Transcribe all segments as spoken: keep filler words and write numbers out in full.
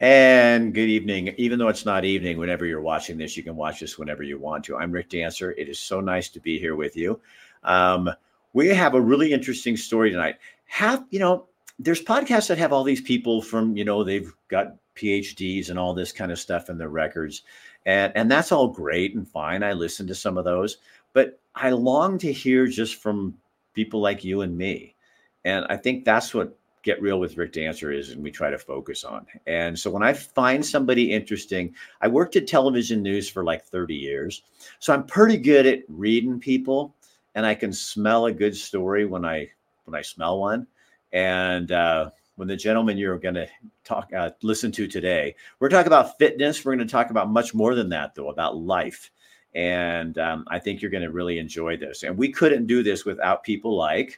And good evening. Even though it's not evening, whenever you're watching this, you can watch this whenever you want to. I'm Rick Dancer. It is so nice to be here with you. Um, we have a really interesting story tonight. Have, you know, there's podcasts that have all these people from, you know, they've got P H Ds and all this kind of stuff in their records. And, and that's all great and fine. I listen to some of those, but I long to hear just from people like you and me. And I think that's what Get Real with Rick Dancer is, and we try to focus on. And so when I find somebody interesting, I worked in television news for like thirty years. So I'm pretty good at reading people, and I can smell a good story when I when I smell one. And uh, when the gentleman you're going to talk uh, listen to today, we're talking about fitness. We're going to talk about much more than that, though, about life. And um, I think you're going to really enjoy this. And we couldn't do this without people like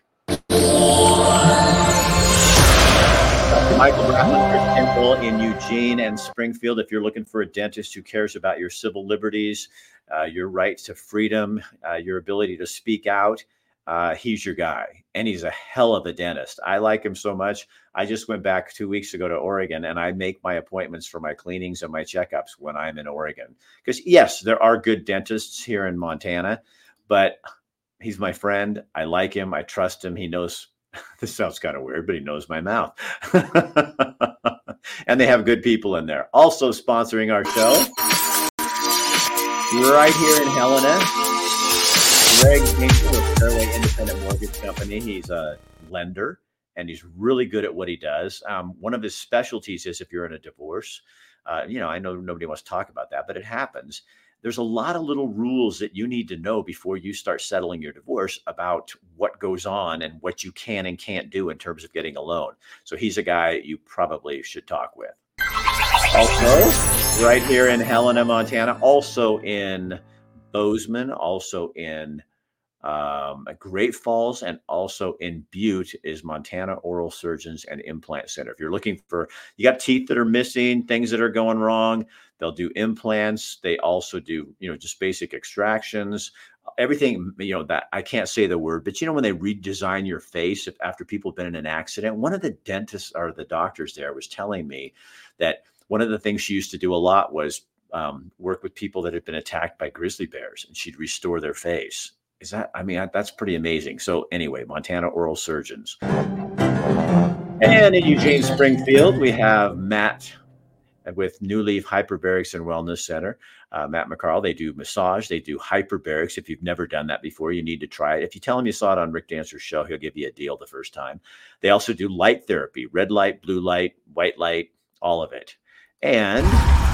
Michael Bradley, Chris Temple in Eugene and Springfield. If you're looking for a dentist who cares about your civil liberties, uh, your right to freedom, uh, your ability to speak out, uh, he's your guy. And he's a hell of a dentist. I like him so much. I just went back two weeks ago to Oregon, and I make my appointments for my cleanings and my checkups when I'm in Oregon. Because, yes, there are good dentists here in Montana, but he's my friend. I like him. I trust him. He knows. This sounds kind of weird, but he knows my mouth. And they have good people in there. Also sponsoring our show, right here in Helena, Greg Hinkle with Fairway Independent Mortgage Company. He's a lender, and he's really good at what he does. Um, one of his specialties is if you're in a divorce. Uh, you know, I know nobody wants to talk about that, but it happens. There's a lot of little rules that you need to know before you start settling your divorce about what goes on and what you can and can't do in terms of getting a loan. So he's a guy you probably should talk with. Also, right here in Helena, Montana, also in Bozeman, also in um, Great Falls, and also in Butte is Montana Oral Surgeons and Implant Center. If you're looking for, you got teeth that are missing, things that are going wrong, they'll do implants. They also do, you know, just basic extractions, everything, you know, that I can't say the word, but you know, when they redesign your face if, after people have been in an accident, one of the dentists or the doctors there was telling me that one of the things she used to do a lot was um, work with people that had been attacked by grizzly bears, and she'd restore their face. Is that, I mean, that's pretty amazing. So anyway, Montana Oral Surgeons. And in Eugene, Springfield, we have Matt with New Leaf Hyperbarics and Wellness Center. Uh, Matt McCarl, they do massage, they do hyperbarics. If you've never done that before, you need to try it. If you tell him you saw it on Rick Dancer's show, he'll give you a deal the first time. They also do light therapy, red light, blue light, white light, all of it. And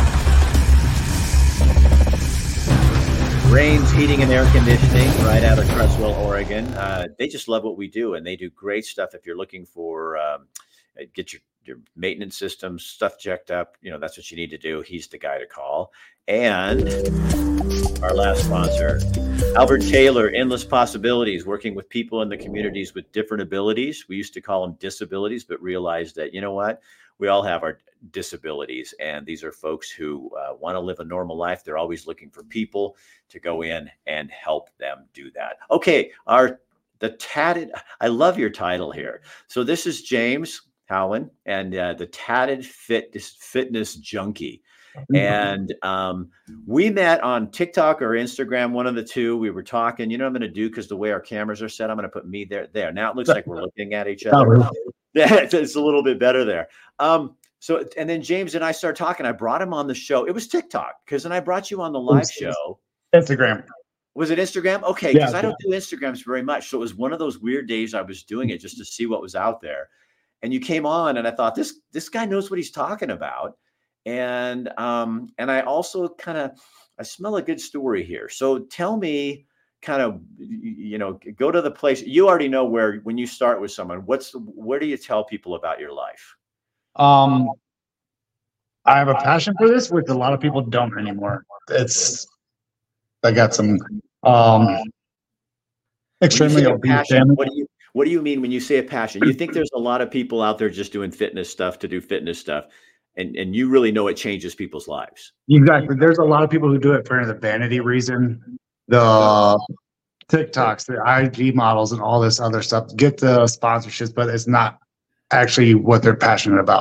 Rains Heating and Air Conditioning right out of Cresswell, Oregon. Uh, they just love what we do, and they do great stuff. If you're looking for, um, get your, your maintenance system stuff checked up, you know, that's what you need to do. He's the guy to call. And our last sponsor, Albert Taylor, Endless Possibilities, working with people in the communities with different abilities. We used to call them disabilities, but realized that, you know what? We all have our disabilities, and these are folks who uh, want to live a normal life. They're always looking for people to go in and help them do that. Okay, our the tatted, I love your title here. So this is James Cowan and uh, the Tatted Fitness Fitness Junkie. And um, we met on TikTok or Instagram, one of the two. We were talking, you know what I'm going to do, because the way our cameras are set, I'm going to put me there. There. Now it looks like we're looking at each other. It's a little bit better there. Um, so, and then James and I started talking. I brought him on the show. It was TikTok, because then I brought you on the live show. Instagram. Was it Instagram? Okay, because yeah, I don't yeah. do Instagrams very much. So it was one of those weird days I was doing it just to see what was out there. And you came on, and I thought, this this guy knows what he's talking about. And um, and I also kind of, I smell a good story here. So tell me, kind of, you know, go to the place. You already know where, when you start with someone, what's, where do you tell people about your life? Um, I have a passion for this, which a lot of people don't anymore. It's, I got some um, extremely passion. What do you, what do you mean when you say a passion? You think there's a lot of people out there just doing fitness stuff to do fitness stuff. And, and you really know it changes people's lives. Exactly. There's a lot of people who do it for the vanity reason. The TikToks, the I G models, and all this other stuff get the sponsorships, but it's not actually what they're passionate about.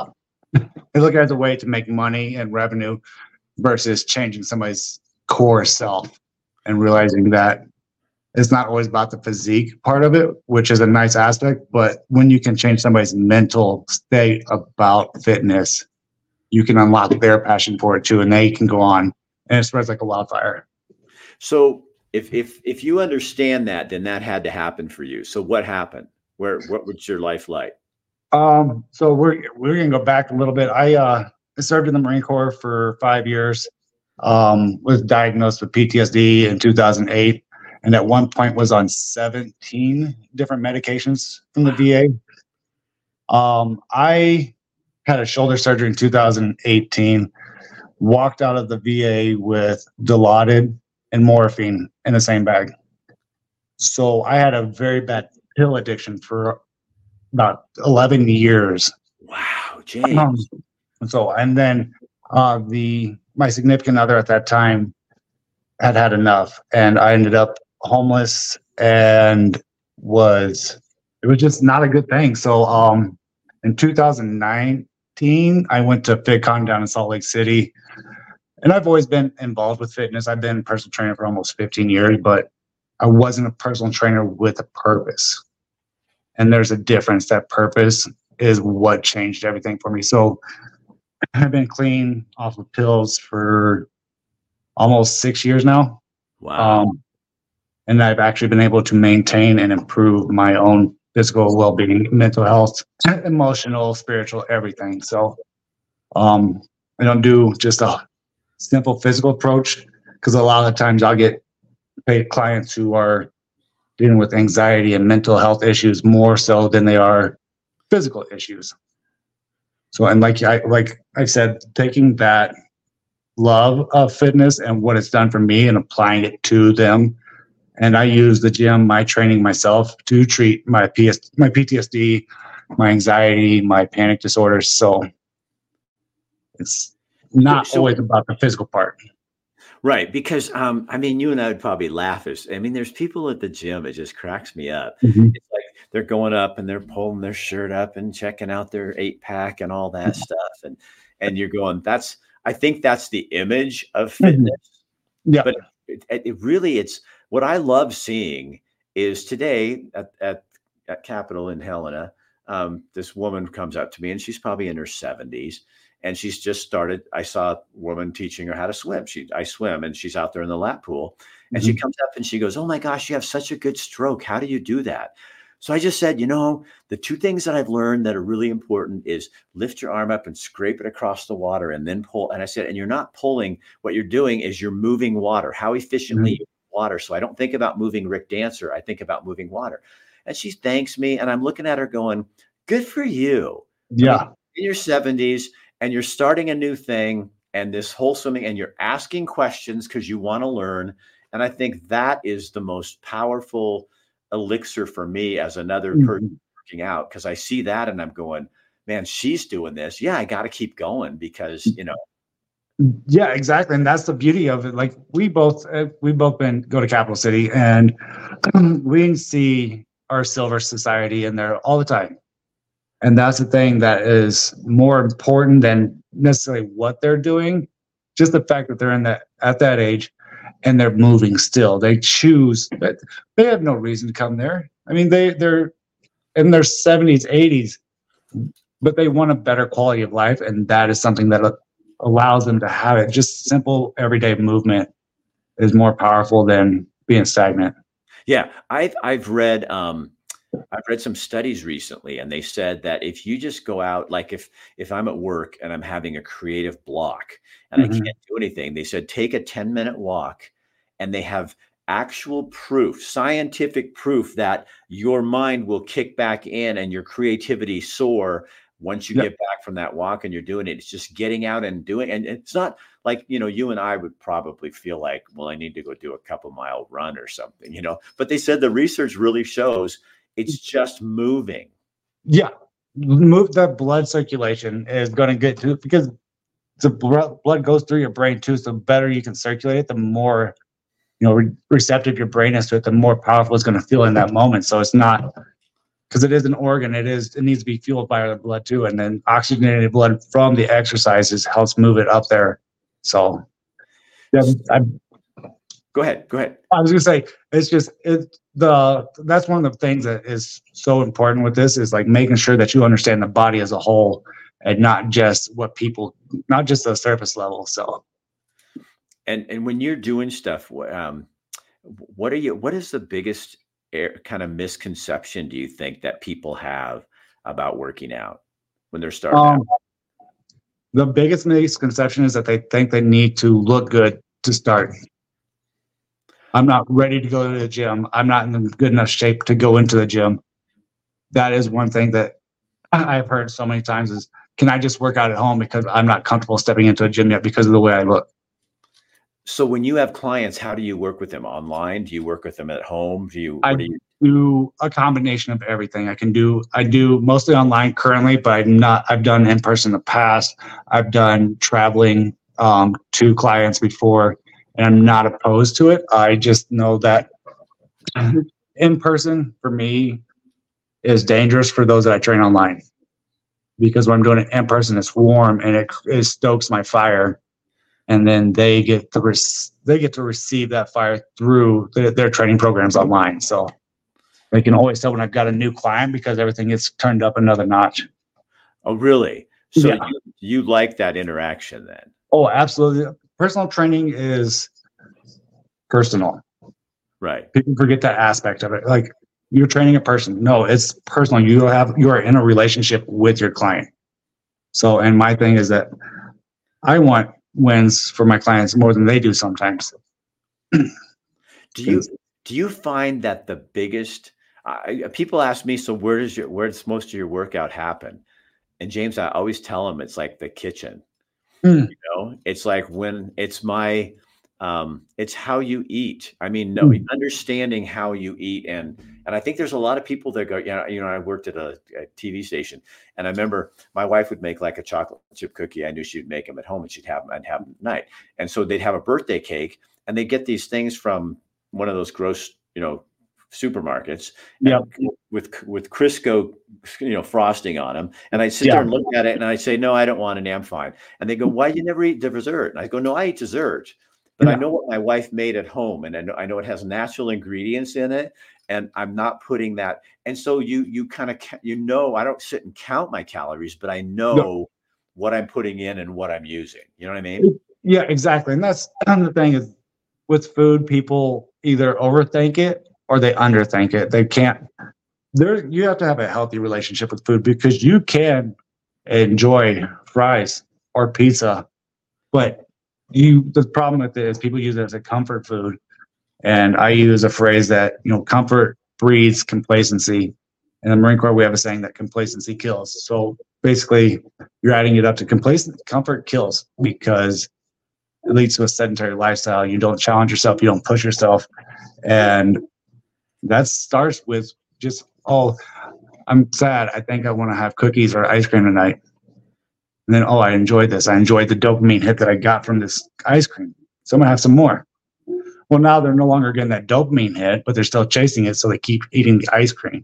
They look at it as a way to make money and revenue versus changing somebody's core self and realizing that it's not always about the physique part of it, which is a nice aspect. But when you can change somebody's mental state about fitness, you can unlock their passion for it too, and they can go on and it spreads like a wildfire. So if if if you understand that, then that had to happen for you. So what happened? Where what was your life like? Um, so we're we're gonna go back a little bit. I uh I served in the Marine Corps for five years. Um, was diagnosed with P T S D in two thousand eight, and at one point was on seventeen different medications from the V A. Um, I had a shoulder surgery in two thousand eighteen. Walked out of the V A with Dilaudid and morphine in the same bag. So I had a very bad pill addiction for about eleven years. Wow, James. Um, so, and then uh, the my significant other at that time had had enough, and I ended up homeless, and was it was just not a good thing. So, um, in two thousand nineteen, I went to FitCon down in Salt Lake City, and I've always been involved with fitness. I've been a personal trainer for almost fifteen years, but I wasn't a personal trainer with a purpose. And there's a difference. That purpose is what changed everything for me. So I've been clean off of pills for almost six years now. Wow. Um, and I've actually been able to maintain and improve my own physical well-being, mental health, emotional, spiritual, everything. So um, I don't do just a simple physical approach, because a lot of times I'll get paid clients who are dealing with anxiety and mental health issues more so than they are physical issues. So, and like I like I said, taking that love of fitness and what it's done for me and applying it to them. And I use the gym, my training myself to treat my P S, my P T S D, my anxiety, my panic disorders. So it's not So- always about the physical part. Right, because um, I mean, you and I would probably laugh. As I mean, there's people at the gym. It just cracks me up. Mhm. It's like they're going up and they're pulling their shirt up and checking out their eight pack and all that stuff, and and you're going, that's. I think that's the image of fitness. Yeah, But it, it really, it's what I love seeing is today at at, at Capitol in Helena. Um, this woman comes up to me, and she's probably in her seventies. And she's just started. I saw a woman teaching her how to swim. She, I swim, and she's out there in the lap pool. And mm-hmm. she comes up and she goes, "Oh my gosh, you have such a good stroke. How do you do that?" So I just said, you know, the two things that I've learned that are really important is lift your arm up and scrape it across the water, and then pull. And I said, and you're not pulling. What you're doing is you're moving water. How efficiently Mm-hmm. you move water. So I don't think about moving Rick Dancer. I think about moving water. And she thanks me, and I'm looking at her going, "Good for you." Yeah, I mean, in your seventies. And you're starting a new thing, and this whole swimming, and you're asking questions because you want to learn. And I think that is the most powerful elixir for me as another mm-hmm. person working out, because I see that and I'm going, man, she's doing this. Yeah, I got to keep going because, you know. Yeah, exactly. And that's the beauty of it. Like we both, uh, we both been go to Capital City, and we see our Silver Society in there all the time. And that's the thing that is more important than necessarily what they're doing. Just the fact that they're in that at that age and they're moving still. They choose, but they have no reason to come there. I mean, they they're in their seventies, eighties, but they want a better quality of life, and that is something that allows them to have it. Just simple everyday movement is more powerful than being stagnant. Yeah, I've I've read um I've read some studies recently, and they said that if you just go out, like if if I'm at work and I'm having a creative block and mm-hmm. I can't do anything, they said take a ten minute walk, and they have actual proof, scientific proof that your mind will kick back in and your creativity soar once you yep. get back from that walk and you're doing it. It's just getting out and doing, and it's not like, you know, you and I would probably feel like, well, I need to go do a couple mile run or something, you know, but they said the research really shows it's just moving. Yeah. Move the blood circulation is going to get to, because the blood goes through your brain too. So the better you can circulate it, the more, you know, re- receptive your brain is to it, the more powerful it's going to feel in that moment. So it's not because it is an organ. It is, it needs to be fueled by our blood too. And then oxygenated blood from the exercises helps move it up there. So yeah, I, go ahead, go ahead. I was gonna say, it's just, it, the, that's one of the things that is so important with this is like making sure that you understand the body as a whole and not just what people, not just the surface level. So. And, and when you're doing stuff, um, what are you, what is the biggest air, kind of misconception do you think that people have about working out when they're starting um, out? The biggest misconception is that they think they need to look good to start. I'm not ready to go to the gym. I'm not in good enough shape to go into the gym. That is one thing that I've heard so many times is, can I just work out at home because I'm not comfortable stepping into a gym yet because of the way I look? So when you have clients, how do you work with them online? Do you work with them at home? Do you, I do you do a combination of everything. I can do, I do mostly online currently, but I'm not, I've done in person in the past. I've done traveling um, to clients before, and I'm not opposed to it. I just know that in person for me is dangerous for those that I train online, because when I'm doing it in person, it's warm and it, it stokes my fire. And then they get to rec- they get to receive that fire through their, their training programs online. So they can always tell when I've got a new client because everything gets turned up another notch. Oh, really? So yeah. you, you like that interaction then? Oh, absolutely. Personal training is personal. Right. People forget that aspect of it. Like, you're training a person. No, it's personal. You have you are in a relationship with your client. So, and my thing is that I want wins for my clients more than they do sometimes. do you do you find that the biggest uh, people ask me, so where does your where does most of your workout happen? And James, I always tell them it's like the kitchen. Mm. You know, it's like when it's my um it's how you eat. I mean, no, mm. understanding how you eat. And and I think there's a lot of people that go, you know, you know, I worked at a, a T V station, and I remember my wife would make like a chocolate chip cookie. I knew she'd make them at home, and she'd have them and have them at night. And so they'd have a birthday cake, and they get these things from one of those gross, you know, supermarkets, yeah, with with Crisco, you know, frosting on them. And I sit yeah. there and look at it, and I say, no, I don't want any. I'm fine. And they go, why do you never eat the dessert? And I go, no, I eat dessert, but yeah. I know what my wife made at home, and I know I know it has natural ingredients in it. And I'm not putting that. And so you, you kind of, you know, I don't sit and count my calories, but I know no. what I'm putting in and what I'm using. You know what I mean? Yeah, exactly. And that's the thing is with food, people either overthink it or they underthink it. They can't, there, you have to have a healthy relationship with food, because you can enjoy fries or pizza, but you, the problem with it is people use it as a comfort food. And I use a phrase that, you know, comfort breeds complacency. In the Marine Corps, we have a saying that complacency kills. So basically, you're adding it up to complacent. Comfort kills, because it leads to a sedentary lifestyle. You don't challenge yourself. You don't push yourself. And that starts with just, oh, I'm sad. I think I want to have cookies or ice cream tonight. And then, oh, I enjoyed this. I enjoyed the dopamine hit that I got from this ice cream. So I'm going to have some more. Well, now they're no longer getting that dopamine hit, but they're still chasing it, so they keep eating the ice cream.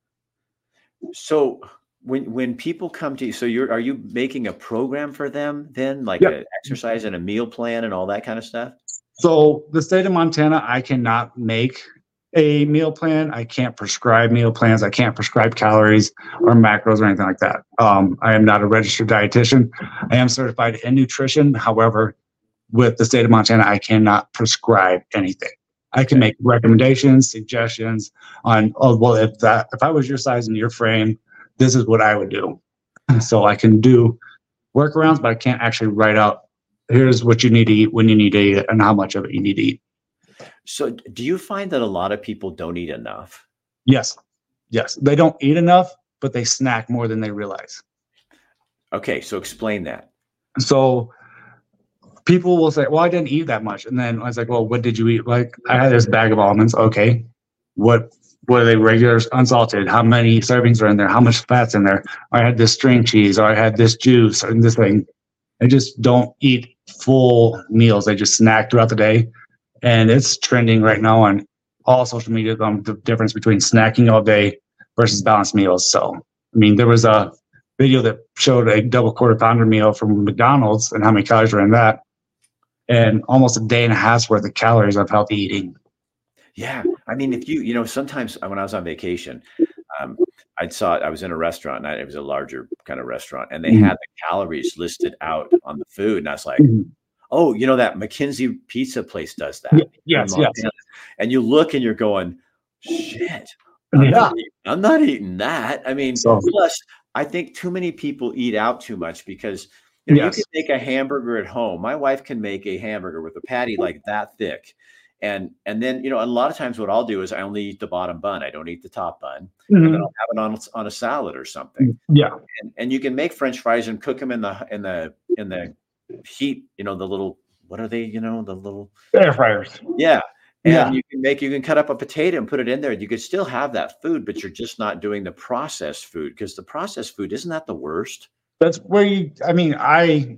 So when when people come to you, so you're are you making a program for them then, like yep. an exercise and a meal plan and all that kind of stuff? So the state of Montana, I cannot make a meal plan. I can't prescribe meal plans. I can't prescribe calories or macros or anything like that. Um, I am not a registered dietitian. I am certified in nutrition. However, with the state of Montana, I cannot prescribe anything. I can make recommendations, suggestions on, oh, well, if that, if I was your size and your frame, this is what I would do. So I can do workarounds, but I can't actually write out, here's what you need to eat, when you need to eat it, and how much of it you need to eat. So do you find that a lot of people don't eat enough? Yes. Yes. They don't eat enough, but they snack more than they realize. Okay. So explain that. So people will say, well, I didn't eat that much. And then I was like, well, what did you eat? Like, I had this bag of almonds. Okay. What, what are they, regular, unsalted? How many servings are in there? How much fat's in there? I had this string cheese, or I had this juice, and this thing. They just don't eat full meals. They just snack throughout the day. And it's trending right now on all social media, um, the difference between snacking all day versus balanced meals. So, I mean, there was a video that showed a double quarter pounder meal from McDonald's and how many calories were in that, and almost a day and a half's worth of calories of healthy eating. Yeah. I mean, if you, you know, sometimes when I was on vacation, um, I saw, I was in a restaurant, and it was a larger kind of restaurant, and they mm-hmm. had the calories listed out on the food. And I was like, mm-hmm. oh, you know, that McKinsey pizza place does that. Yes, yes. And you look and you're going, shit, I'm, yeah. not, eating, I'm not eating that. I mean, so, plus, I think too many people eat out too much because you know, yes. you can make a hamburger at home. My wife can make a hamburger with a patty like that thick. And and then, you know, a lot of times what I'll do is I only eat the bottom bun. I don't eat the top bun. Mm-hmm. And then I'll have it on, on a salad or something. Yeah. And, and you can make French fries and cook them in the in the in the heat, you know, the little, what are they, you know, the little air fryers. Yeah. And yeah. you can make, you can cut up a potato and put it in there. You could still have that food, but you're just not doing the processed food, because the processed food, isn't that the worst? That's where you, I mean, I,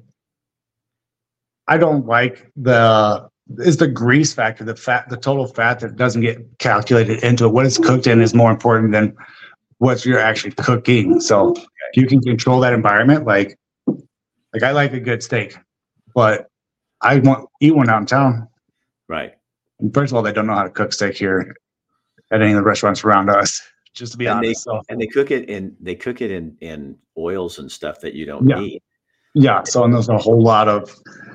I don't like the, is the grease factor, the fat, the total fat that doesn't get calculated into it. What it's cooked in is more important than what you're actually cooking. So okay. if you can control that environment, like, like I like a good steak, but I want eat one out in town. Right. And first of all, they don't know how to cook steak here at any of the restaurants around us, just to be and honest. They, so. And they cook it in, they cook it in, in oils and stuff that you don't yeah. need. Yeah. So, and there's a whole lot of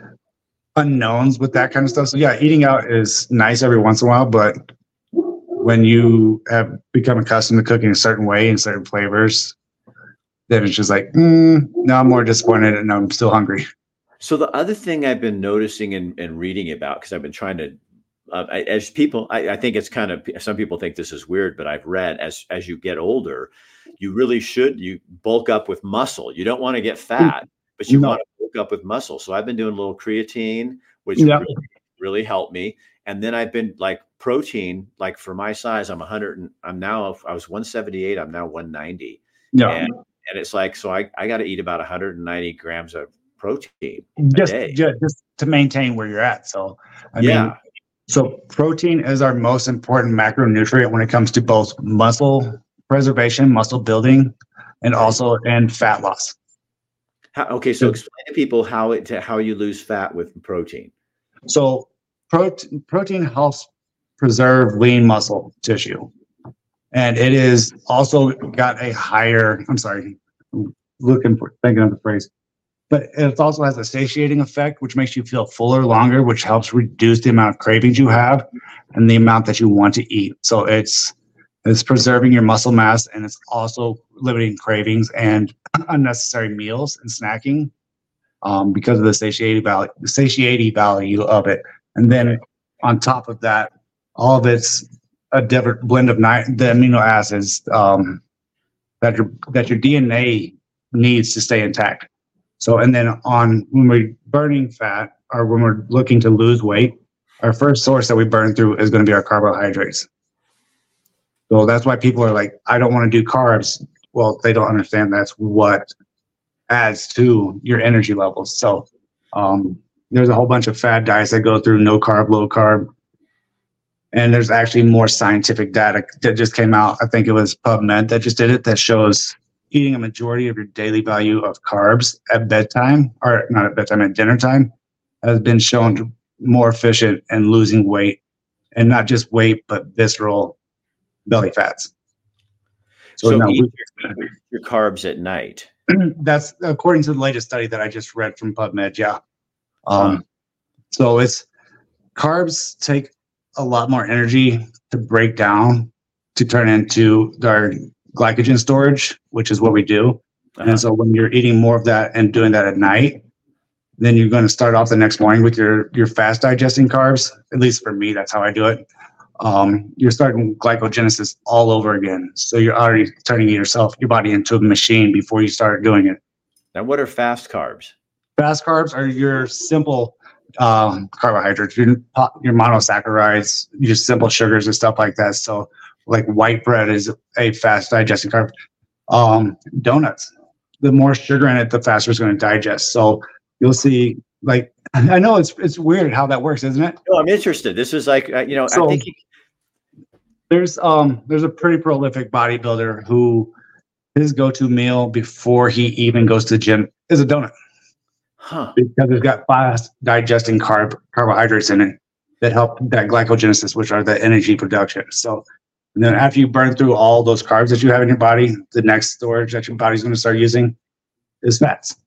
unknowns with that kind of stuff. So yeah, eating out is nice every once in a while, but when you have become accustomed to cooking a certain way and certain flavors, then it's just like, mm, no, I'm more disappointed and I'm still hungry. So the other thing I've been noticing and, and reading about, because I've been trying to, uh, I, as people, I, I think it's kind of, some people think this is weird, but I've read as, as you get older, you really should, you bulk up with muscle. You don't want to get fat, but you no. want to bulk up with muscle. So I've been doing a little creatine, which yep. really, really helped me. And then I've been like protein, like for my size, I'm one hundred and I'm now, I was one seventy-eight. I'm now one ninety. Yeah. And, and it's like, so I, I got to eat about one hundred ninety grams of protein just, a day. just, just to maintain where you're at. So, I yeah. mean, so protein is our most important macronutrient when it comes to both muscle preservation, muscle building, and also and fat loss. How, okay, so explain to people how it to how you lose fat with protein. So protein protein helps preserve lean muscle tissue, and it is also got a higher. I'm sorry, I'm looking for thinking of the phrase. But it also has a satiating effect, which makes you feel fuller longer, which helps reduce the amount of cravings you have and the amount that you want to eat. So it's it's preserving your muscle mass, and it's also limiting cravings and unnecessary meals and snacking um, because of the satiety value, the satiety value of it. And then on top of that, all of it's a different blend of ni- the amino acids um, that your that your D N A needs to stay intact. So, and then on when we're burning fat or when we're looking to lose weight, our first source that we burn through is going to be our carbohydrates. So that's why people are like, I don't want to do carbs. Well, they don't understand that's what adds to your energy levels. So um, there's a whole bunch of fad diets that go through no carb, low carb. And there's actually more scientific data that just came out. I think it was PubMed that just did it, that shows eating a majority of your daily value of carbs at bedtime, or not at bedtime, at dinner time, has been shown to more efficient in losing weight, and not just weight, but visceral belly fats. So, so no, eat we, your carbs at night. That's according to the latest study that I just read from PubMed. Yeah. Um, huh. So it's carbs take a lot more energy to break down to turn into our glycogen storage, which is what we do. Uh-huh. And so when you're eating more of that and doing that at night, then you're going to start off the next morning with your, your fast digesting carbs. At least for me, that's how I do it. Um, you're starting glycogenesis all over again. So you're already turning yourself, your body into a machine before you start doing it. Now, what are fast carbs? Fast carbs are your simple um, carbohydrates, your, your monosaccharides, your simple sugars and stuff like that. So like white bread is a fast digesting carb. Um, donuts, the more sugar in it, the faster it's going to digest. So you'll see, like, I know it's it's weird how that works, isn't it? No, I'm interested. This is like, uh, you know, so, I think. You... There's um there's a pretty prolific bodybuilder who his go-to meal before he even goes to the gym is a donut Huh. because it's got fast digesting carb carbohydrates in it that help that glycogenesis, which are the energy production. So and then after you burn through all those carbs that you have in your body, the next storage that your body's going to start using is fats.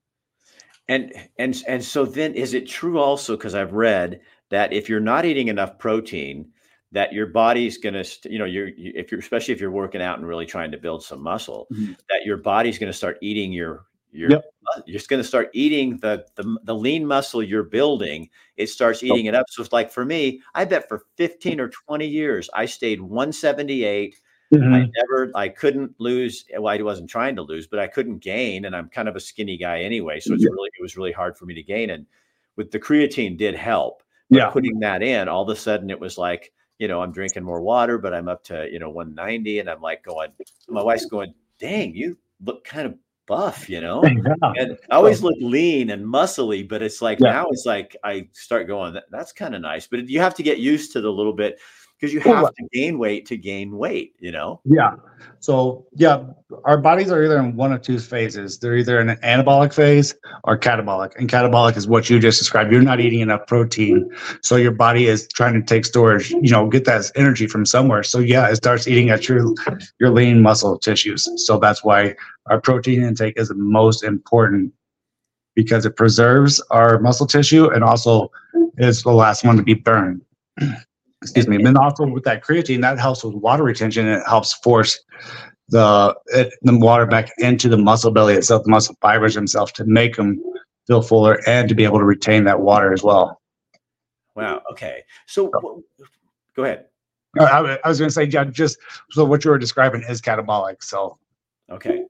And and and so then is it true also, because I've read that if you're not eating enough protein, that your body's going to, st- you know, you're you, if you're especially if you're working out and really trying to build some muscle, Mhm. that your body's going to start eating your your Yep. uh, you're just going to start eating the, the the lean muscle you're building. It starts eating it up. So it's like for me, I bet for fifteen or twenty years I stayed one seventy-eight. Mhm. I never, I couldn't lose. Well, I wasn't trying to lose, but I couldn't gain. And I'm kind of a skinny guy anyway. So it's Yeah. really, it was really hard for me to gain. And with the creatine did help, but Yeah. putting that in, all of a sudden it was like, you know, I'm drinking more water, but I'm up to, you know, one ninety. And I'm like going, my wife's going, dang, you look kind of buff, you know? Yeah. And I always look lean and muscly, but it's like, Yeah. now it's like, I start going, that, that's kind of nice, but you have to get used to the little bit, because you Well, have to gain weight to gain weight, you know? Yeah. So yeah, our bodies are either in one of two phases. They're either in an anabolic phase or catabolic. And catabolic is what you just described. You're not eating enough protein. So your body is trying to take storage, you know, get that energy from somewhere. So yeah, it starts eating at your your lean muscle tissues. So that's why our protein intake is the most important, because it preserves our muscle tissue and also is the last one to be burned. Excuse And, me. and And then also with that creatine, that helps with water retention, and it helps force the it, the water back into the muscle belly itself, the muscle fibers themselves, to make them feel fuller and to be able to retain that water as well. wow. Okay. So wh- go ahead. I, I- I was going to say, yeah, just so what you were describing is catabolic. So Okay.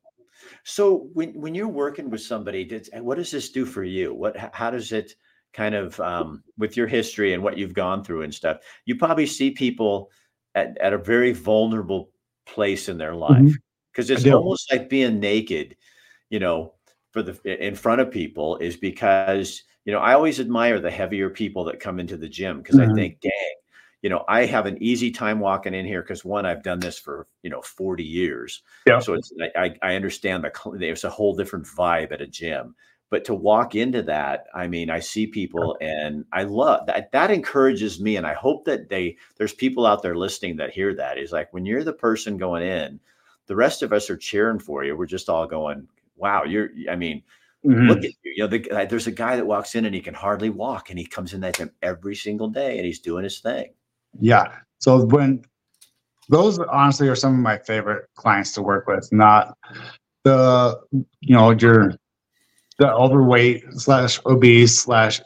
So when when you're working with somebody, did, what does this do for you? What h- how does it kind of um, with your history and what you've gone through and stuff? You probably see people at, at a very vulnerable place in their life, Mhm. because I it's do. almost like being naked, you know, for the in front of people, is because, you know, I always admire the heavier people that come into the gym, because I Mhm. think, dang, you know, I have an easy time walking in here because, one, I've done this for, you know, forty years. Yeah. So it's I I I understand the cl- there's a whole different vibe at a gym. But to walk into that, I mean, I see people and I love that. That encourages me. And I hope that they there's people out there listening that hear that. Is like, when you're the person going in, the rest of us are cheering for you. We're just all going, wow, you're, I mean, look Mhm. at you. You know, the, guy- there's a guy that walks in and he can hardly walk, and he comes in that gym every single day and he's doing his thing. Yeah. So when those honestly are some of my favorite clients to work with, not the, you know, your the overweight slash obese slash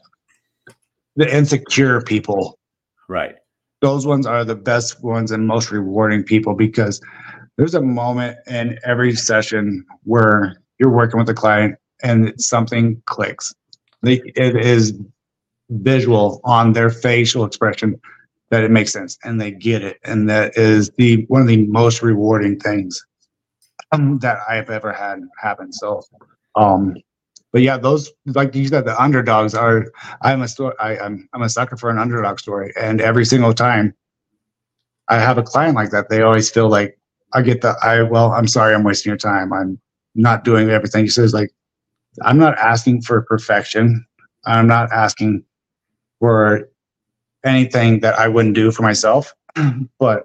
the insecure people. Right. Those ones are the best ones and most rewarding people, because there's a moment in every session where you're working with a client and something clicks. They, it is visual on their facial expression that it makes sense and they get it. And that is the one of the most rewarding things um, that I've ever had happen. So, um, but yeah, those, like you said, the underdogs are. I'm a story. I, I'm I'm a sucker for an underdog story, and every single time I have a client like that, they always feel like I get the I. Well, I'm sorry, I'm wasting your time. I'm not doing everything. He says, like, I'm not asking for perfection. I'm not asking for anything that I wouldn't do for myself, but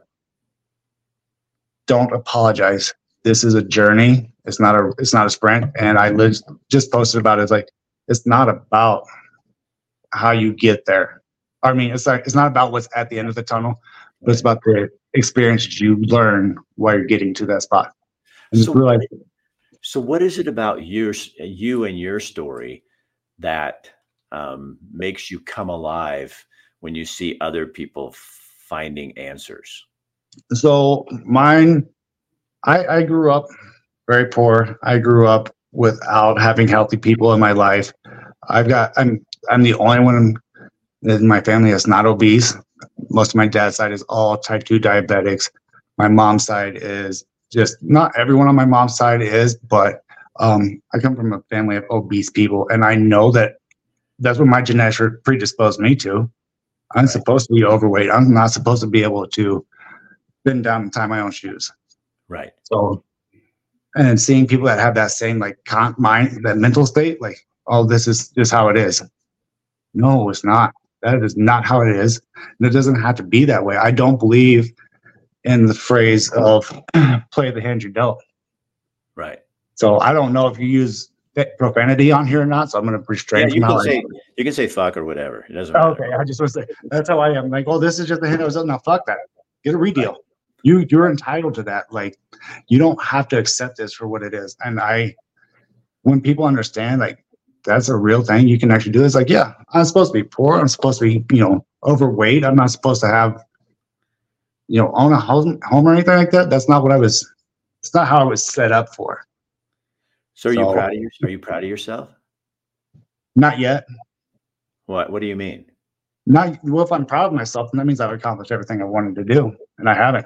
don't apologize. This is a journey. It's not a it's not a sprint. And I lit- just posted about it. It's like, it's not about how you get there. I mean, it's like it's not about what's at the end of the tunnel, but it's about the experiences you learn while you're getting to that spot. And So it's really, So what is it about your you and your story that um, makes you come alive when you see other people finding answers? so mine, I, I grew up very poor. I grew up without having healthy people in my life. I've got I'm I'm the only one in my family that's not obese. Most of my dad's side is all type two diabetics. My mom's side is just not everyone on my mom's side is, but um, I come from a family of obese people, and I know that that's what my genetics predisposed me to. I'm Right. supposed to be overweight. I'm not supposed to be able to been down and tie my own shoes. Right. So, and then seeing people that have that same like con- mind, that mental state, like, oh, this is just how it is. No, it's not. That is not how it is. And it doesn't have to be that way. I don't believe in the phrase of play the hand you dealt. Right. So I don't know if you use profanity on here or not. So I'm going to restrain yeah, you from can how say I, you can say fuck or whatever. It doesn't matter. okay, I just want to say that's how I am. Like, oh, this is just a hand I was dealt. Now fuck that. Get a redeal. Right. You you're entitled to that. Like, you don't have to accept this for what it is. And I, when people understand, like, that's a real thing you can actually do. It's like, yeah, I'm supposed to be poor. I'm supposed to be, you know, overweight. I'm not supposed to have, you know, own a home, home or anything like that. That's not what I was. It's not how I was set up for. So are so, you proud of your, Are you proud of yourself? Not yet. What What do you mean? Not well. If I'm proud of myself, then that means I've accomplished everything I wanted to do, and I haven't.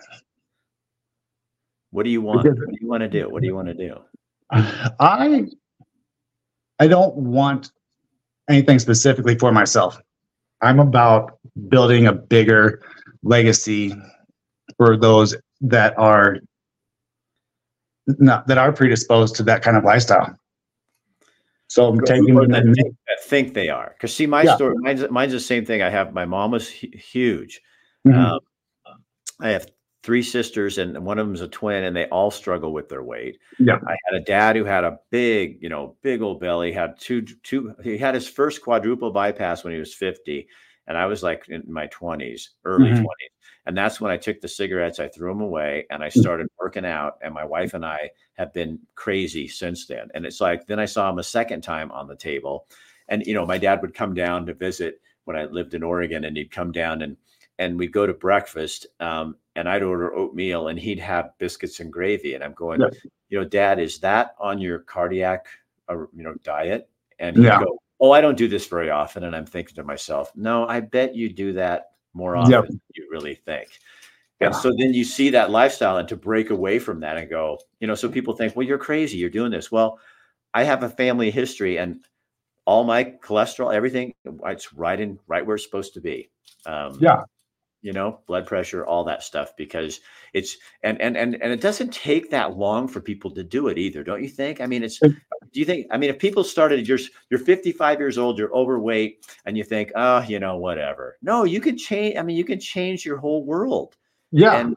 What do you want? What do you want to do? What do you want to do? I I don't want anything specifically for myself. I'm about building a bigger legacy for those that are not that are predisposed to that kind of lifestyle. So I'm taking them that think, that think they are. Because see, my yeah. story, mine's, mine's the same thing. I have my mom was hu- huge. Mm-hmm. Um, I have three sisters, and one of them is a twin, and they all struggle with their weight. Yeah, I had a dad who had a big, you know, big old belly. Had two, two. He had his first quadruple bypass when he was fifty, and I was like in my twenties, early mm-hmm. twenties. And that's when I took the cigarettes, I threw them away, and I started working out. And my wife and I have been crazy since then. And it's like, then I saw him a second time on the table. And, you know, my dad would come down to visit when I lived in Oregon, and he'd come down and, and we'd go to breakfast, um, and I'd order oatmeal, and he'd have biscuits and gravy. And I'm going, yeah. you know, Dad, is that on your cardiac, uh, you know, diet? And he'd yeah. go, oh, I don't do this very often. And I'm thinking to myself, no, I bet you do that more often yep. than you really think. And yeah. so then you see that lifestyle, and to break away from that and go, you know, so people think, well, you're crazy, you're doing this. Well, I have a family history, and all my cholesterol, everything, it's right in right where it's supposed to be. Um, yeah. You know, blood pressure, all that stuff, because it's, and, and, and, and it doesn't take that long for people to do it either. Don't you think? I mean, it's, do you think, I mean, if people started, you're, you're fifty-five years old, you're overweight, and you think, oh, you know, whatever. No, you can change. I mean, you can change your whole world. Yeah. And,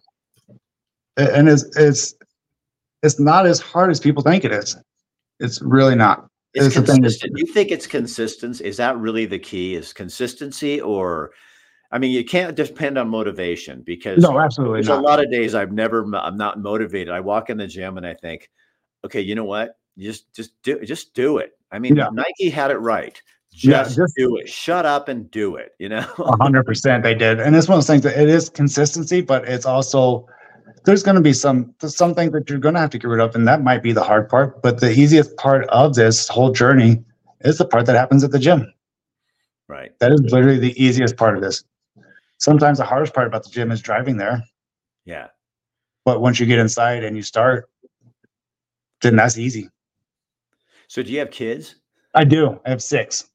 and it's, it's, it's not as hard as people think it is. It's really not. It's, it's consistent. You think it's consistency? Is that really the key, is consistency? Or, I mean, you can't depend on motivation, because no, absolutely there's not. a lot of days I've never, I'm not motivated. I walk in the gym and I think, okay, you know what? Just, just do, just do it. I mean, yeah. Nike had it right. Just, yeah, just do it. Shut up and do it. You know, a hundred percent they did. And it's one of those things that it is consistency, but it's also, there's going to be some, some things that you're going to have to get rid of. And that might be the hard part, but the easiest part of this whole journey is the part that happens at the gym. Right. That is literally the easiest part of this. Sometimes the hardest part about the gym is driving there. Yeah. But once you get inside and you start, then that's easy. So do you have kids? I do. I have six.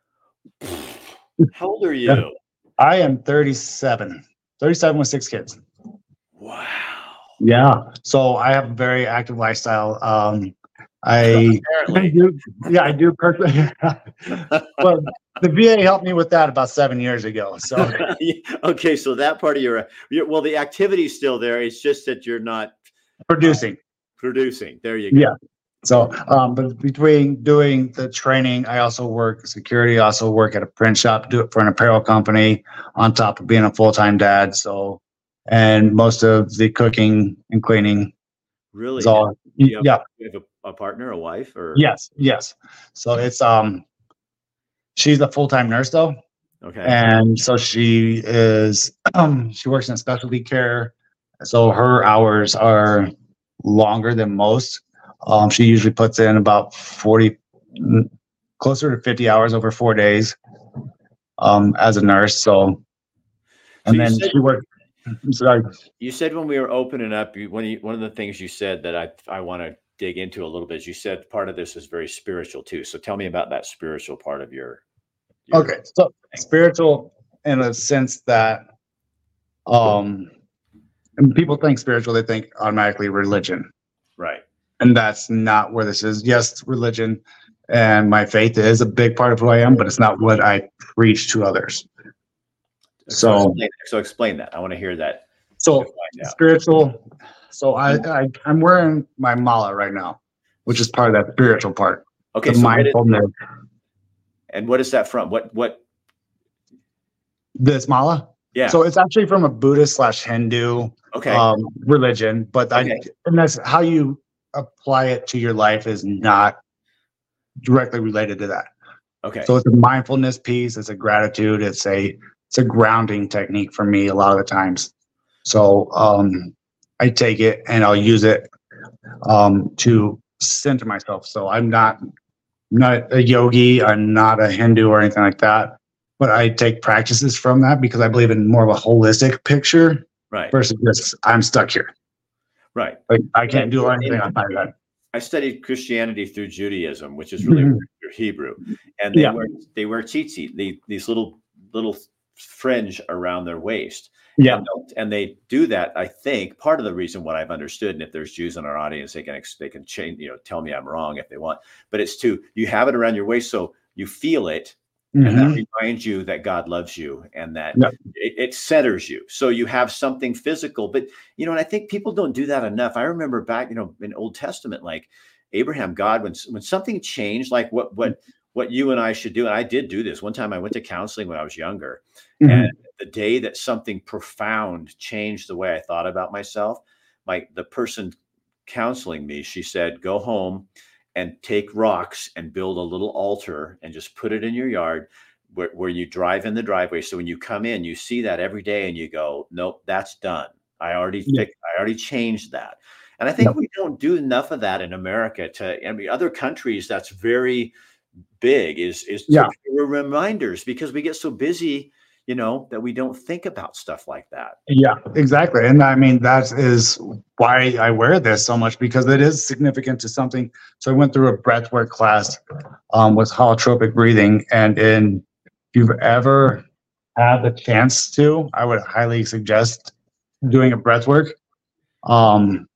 How old are you? I am thirty-seven. thirty-seven with six kids. Wow. Yeah. So I have a very active lifestyle. Um, I, I do, yeah, I do personally. Well, the V A helped me with that about seven years ago. So okay, so that part of your, your well, the activity's still there. It's just that you're not producing. Uh, producing. There you go. Yeah. So, um, but between doing the training, I also work security. I also work at a print shop, do it for an apparel company, on top of being a full-time dad. So, and most of the cooking and cleaning. Really? Is all, do you have, yeah. Do you have a, a partner, a wife, or? Yes. Yes. So it's um. She's a full-time nurse though. Okay. And so she is, um, she works in specialty care. So her hours are longer than most. Um, she usually puts in about forty, closer to fifty hours over four days um, as a nurse. So, and so then said, she worked, I'm sorry. You said when we were opening up, you, one, of you, one of the things you said that I, I want to dig into a little bit is you said part of this is very spiritual too. So tell me about that spiritual part of your, your okay. So spiritual in a sense that um And people think spiritual, they think automatically religion. Right. And that's not where this is. Yes, religion and my faith is a big part of who I am, but it's not what I preach to others. So, So, explain, so explain that. I want to hear that. so spiritual. So I, I I'm wearing my mala right now, which is part of that spiritual part. Okay. The So mindfulness. What is, and what is that from? What what? This mala? Yeah. So it's actually from a Buddhist slash Hindu okay. um, religion, but okay. I and that's how you apply it to your life is not directly related to that. Okay. So it's a mindfulness piece, it's a gratitude, it's a it's a grounding technique for me a lot of the times. So um I take it and I'll use it um to center myself. So I'm not not a yogi, I'm not a Hindu or anything like that, but I take practices from that because I believe in more of a holistic picture, right? Versus just I'm stuck here, right? Like I can't do anything on my own. I studied Christianity through Judaism, which is really mm-hmm. Hebrew, and they yeah. wear they wear tzitzit, the, these little little fringe around their waist. Yeah, and, and they do that. I think part of the reason what I've understood, and if there's Jews in our audience, they can they can change, you know, tell me I'm wrong if they want. But it's to you have it around your waist, so you feel it, mm-hmm. and that reminds you that God loves you, and that yeah. it, it centers you. So you have something physical. But you know, and I think people don't do that enough. I remember back, you know, in Old Testament, like Abraham, God, when when something changed, like what what what you and I should do, and I did do this one time. I went to counseling when I was younger, mm-hmm. and the day that something profound changed the way I thought about myself, like the person counseling me, she said, go home and take rocks and build a little altar and just put it in your yard where, where you drive in the driveway. So when you come in, you see that every day and you go, nope, that's done. I already yeah. fixed, I already changed that. And I think yep. we don't do enough of that in America. To I mean, other countries, that's very big is, is yeah. reminders, because we get so busy, you know, that we don't think about stuff like that. Yeah, exactly. And I mean, that is why I wear this so much, because it is significant to something. So I went through a breathwork class um, with holotropic breathing. And in, if you've ever had the chance to, I would highly suggest doing a breathwork. Um,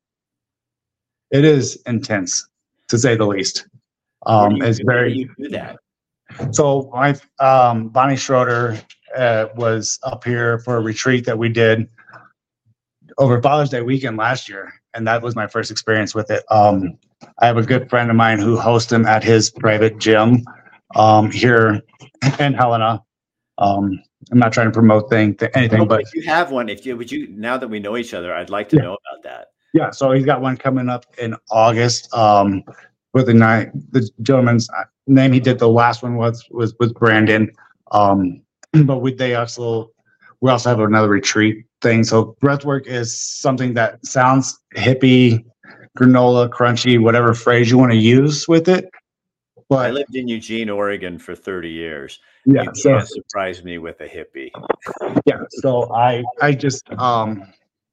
it is intense, to say the least. Um, it's do, very. You do that? So my um, Bonnie Schroeder uh, was up here for a retreat that we did over Father's Day weekend last year, and that was my first experience with it. Um, I have a good friend of mine who hosts him at his private gym um, here in Helena. Um, I'm not trying to promote thing, th- anything, oh, but if you have one, if you would you now that we know each other, I'd like to yeah. know about that. Yeah, so he's got one coming up in August. Um, with the night, the gentleman's name he did the last one was was with Brandon. Um, but we they also we also have another retreat thing. So breathwork is something that sounds hippie, granola, crunchy, whatever phrase you want to use with it. But I lived in Eugene, Oregon for thirty years. Yeah, you so can't surprise me with a hippie. Yeah, so I I just um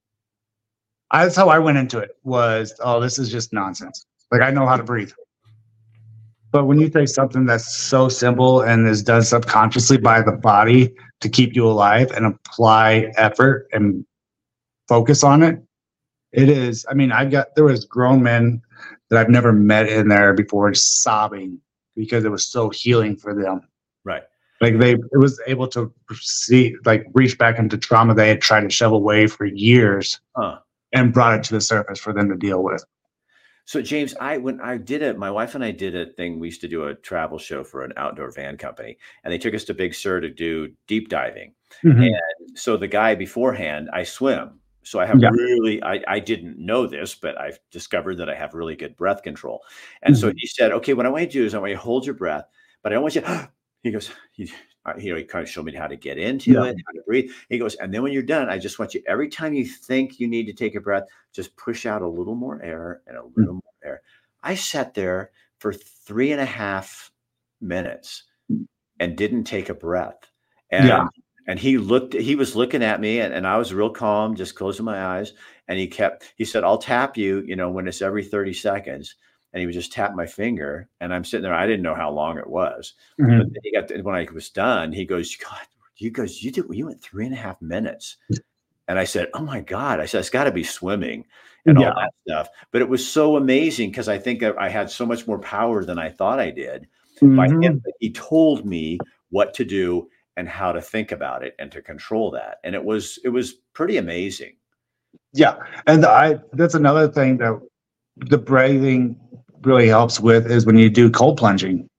I, that's how I went into it. Was oh, this is just nonsense. Like, I know how to breathe. But when you take something that's so simple and is done subconsciously by the body to keep you alive and apply effort and focus on it, it is, I mean, I've got, there was grown men that I've never met in there before sobbing because it was so healing for them. Right. Like they, it was able to see, like reach back into trauma they had tried to shove away for years huh. and brought it to the surface for them to deal with. So James, I when I did it, my wife and I did a thing. We used to do a travel show for an outdoor van company, and they took us to Big Sur to do deep diving. Mm-hmm. And so the guy beforehand, I swim, so I have yeah. really, I, I didn't know this, but I've discovered that I have really good breath control. And mm-hmm. so he said, "Okay, what I want you to do is I want you to hold your breath, but I don't want you." To, he goes, he, you know, he kind of showed me how to get into yeah. it, how to breathe. He goes, and then when you're done, I just want you, every time you think you need to take a breath, just push out a little more air and a little mm-hmm. more air. I sat there for three and a half minutes and didn't take a breath. And, yeah. and he looked, he was looking at me and, and I was real calm, just closing my eyes. And he kept, he said, I'll tap you, you know, when it's every thirty seconds. And he would just tap my finger, and I'm sitting there. I didn't know how long it was. Mm-hmm. But then he got to, when I was done, he goes, "God, you guys, you did, you went three and a half minutes." And I said, "Oh my God," I said, "it's got to be swimming and all Yeah. that stuff." But it was so amazing because I think I, I had so much more power than I thought I did by him. Mhm. That he told me what to do and how to think about it and to control that. And it was it was pretty amazing. Yeah. And I that's another thing that the breathing really helps with is when you do cold plunging.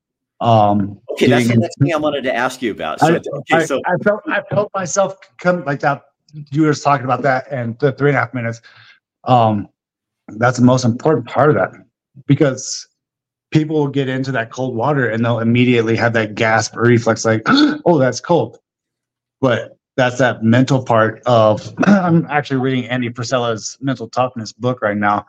Um, Okay, that's the getting, next thing I wanted to ask you about. So, I, okay, I, so I felt I felt myself come like that. You were just talking about that and the three and a half minutes. Um, that's the most important part of that because people will get into that cold water and they'll immediately have that gasp or reflex like, oh, that's cold. But that's that mental part of, I'm actually reading Andy Frisella's mental toughness book right now.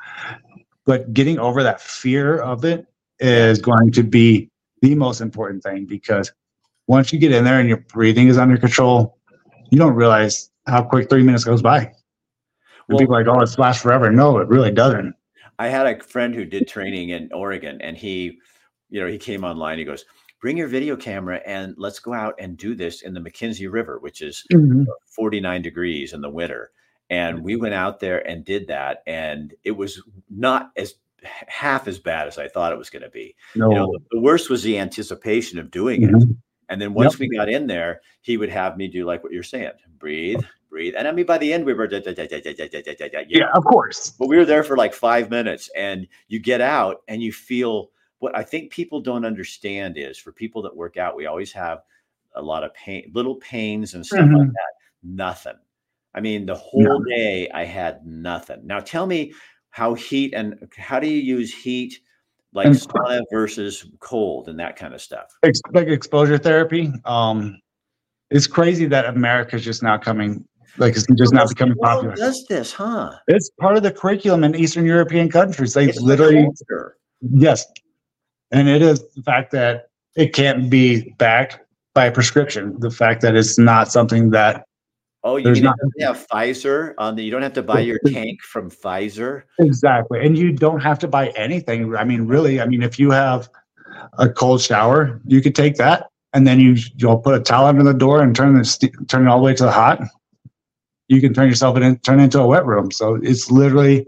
But getting over that fear of it is yeah. going to be the most important thing because once you get in there and your breathing is under control, you don't realize how quick three minutes goes by. And Well, people are like, oh, it's lasts forever. No, it really doesn't. I had a friend who did training in Oregon, and he, you know, he came online. He goes, "Bring your video camera and let's go out and do this in the McKenzie River, which is Mhm. forty-nine degrees in the winter." And we went out there and did that, and it was not as half as bad as I thought it was going to be. No. You know, the, the worst was the anticipation of doing it. Mhm. And then once Yep. we got in there, he would have me do like what you're saying, breathe, breathe. And I mean, by the end, we were, da, da, da, da, da, da, da, da, da, you Yeah, know. of course. But we were there for like five minutes, and you get out and you feel what I think people don't understand is for people that work out, we always have a lot of pain, little pains and stuff like Mhm. that. Nothing. I mean, the No. whole day I had nothing. Now tell me how heat and how do you use heat like And sauna versus cold and that kind of stuff? ex- like exposure therapy. Um, it's crazy that America's just now coming, like it's just now Most of becoming the world popular. does this, huh? It's part of the curriculum in Eastern European countries. They It's the literally, culture. yes. And it is the fact that it can't be backed by a prescription. The fact that it's not something that Oh, you there's mean it not doesn't have Pfizer on the you don't have to buy your tank from Pfizer? exactly. And you don't have to buy anything. I mean, really, I mean, if you have a cold shower, you could take that and then you you'll put a towel under the door and turn the st- turn it all the way to the hot. You can turn yourself in, turn it into a wet room. So it's literally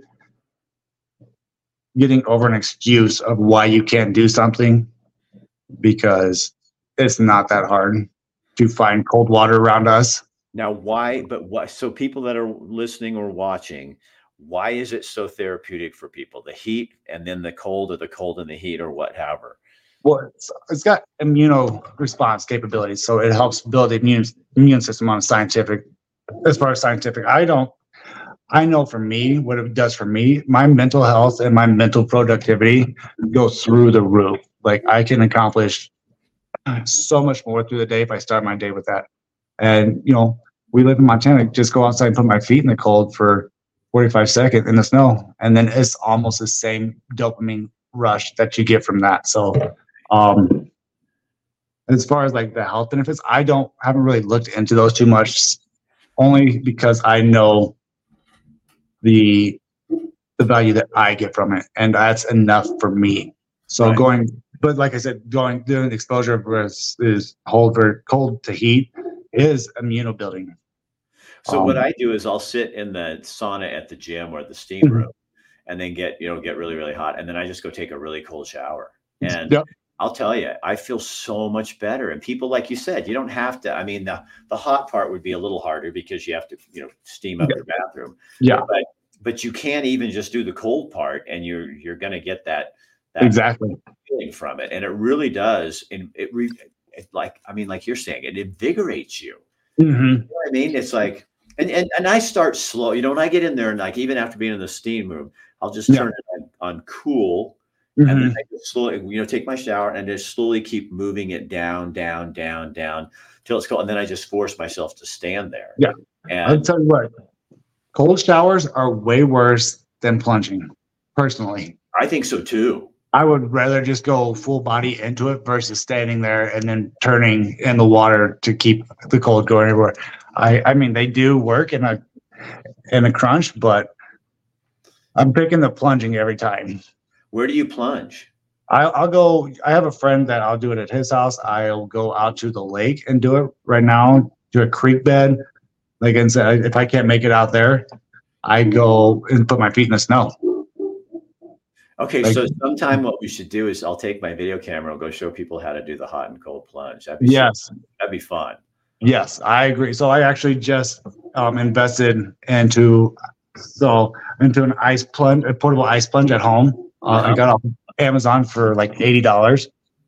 getting over an excuse of why you can't do something because it's not that hard to find cold water around us. Now, why but what so people that are listening or watching, why is it so therapeutic for people? The heat and then the cold or the cold and the heat or whatever. Well, it's, it's got immuno response capabilities, so it helps build the immune immune system on a scientific, as far as scientific. I don't. I know for me, what it does for me, my mental health and my mental productivity go through the roof. Like I can accomplish so much more through the day if I start my day with that. And you know, we live in Montana. Just go outside and put my feet in the cold for forty-five seconds in the snow, and then it's almost the same dopamine rush that you get from that. So, um, as far as like the health benefits, I don't haven't really looked into those too much, only because I know the the value that I get from it, and that's enough for me. So Right. going, but like I said, going doing exposure versus is cold or cold to heat is immunobuilding. So what Um, I do is I'll sit in the sauna at the gym or the steam Mhm. room and then get, you know, get really, really hot. And then I just go take a really cold shower. And Yep. I'll tell you, I feel so much better. And people, like you said, you don't have to. I mean, the, the hot part would be a little harder because you have to, you know, steam up Yeah. your bathroom. Yeah, But but you can't even just do the cold part and you're you're gonna get that that exactly. feeling from it. And it really does. And it, re, it like, I mean, like you're saying, it invigorates you. hmm You know what I mean? It's like, and, and and I start slow. You know, when I get in there and like even after being in the steam room, I'll just Yeah. turn it on, on cool, hmm and then I just slowly, you know, take my shower and just slowly keep moving it down, down, down, down till it's cold. And then I just force myself to stand there. Yeah. I'll And tell you what, cold showers are way worse than plunging. Personally, I think so too. I would rather just go full body into it versus standing there and then turning in the water to keep the cold going everywhere. I, I mean, they do work in a in a crunch, but I'm picking the plunging every time. Where do you plunge? I'll, I'll go. I have a friend that I'll do it at his house. I'll go out to the lake and do it right now, do a creek bed. like I said, if I can't make it out there, I go and put my feet in the snow. Okay, Like, so sometime what we should do is I'll take my video camera and go show people how to do the hot and cold plunge. That'd be so, yes, that'd be fun. yes, I agree. So I actually just um, invested into so into an ice plunge, a portable ice plunge at home. Uh, Uh-huh. I got off Amazon for like eighty dollars.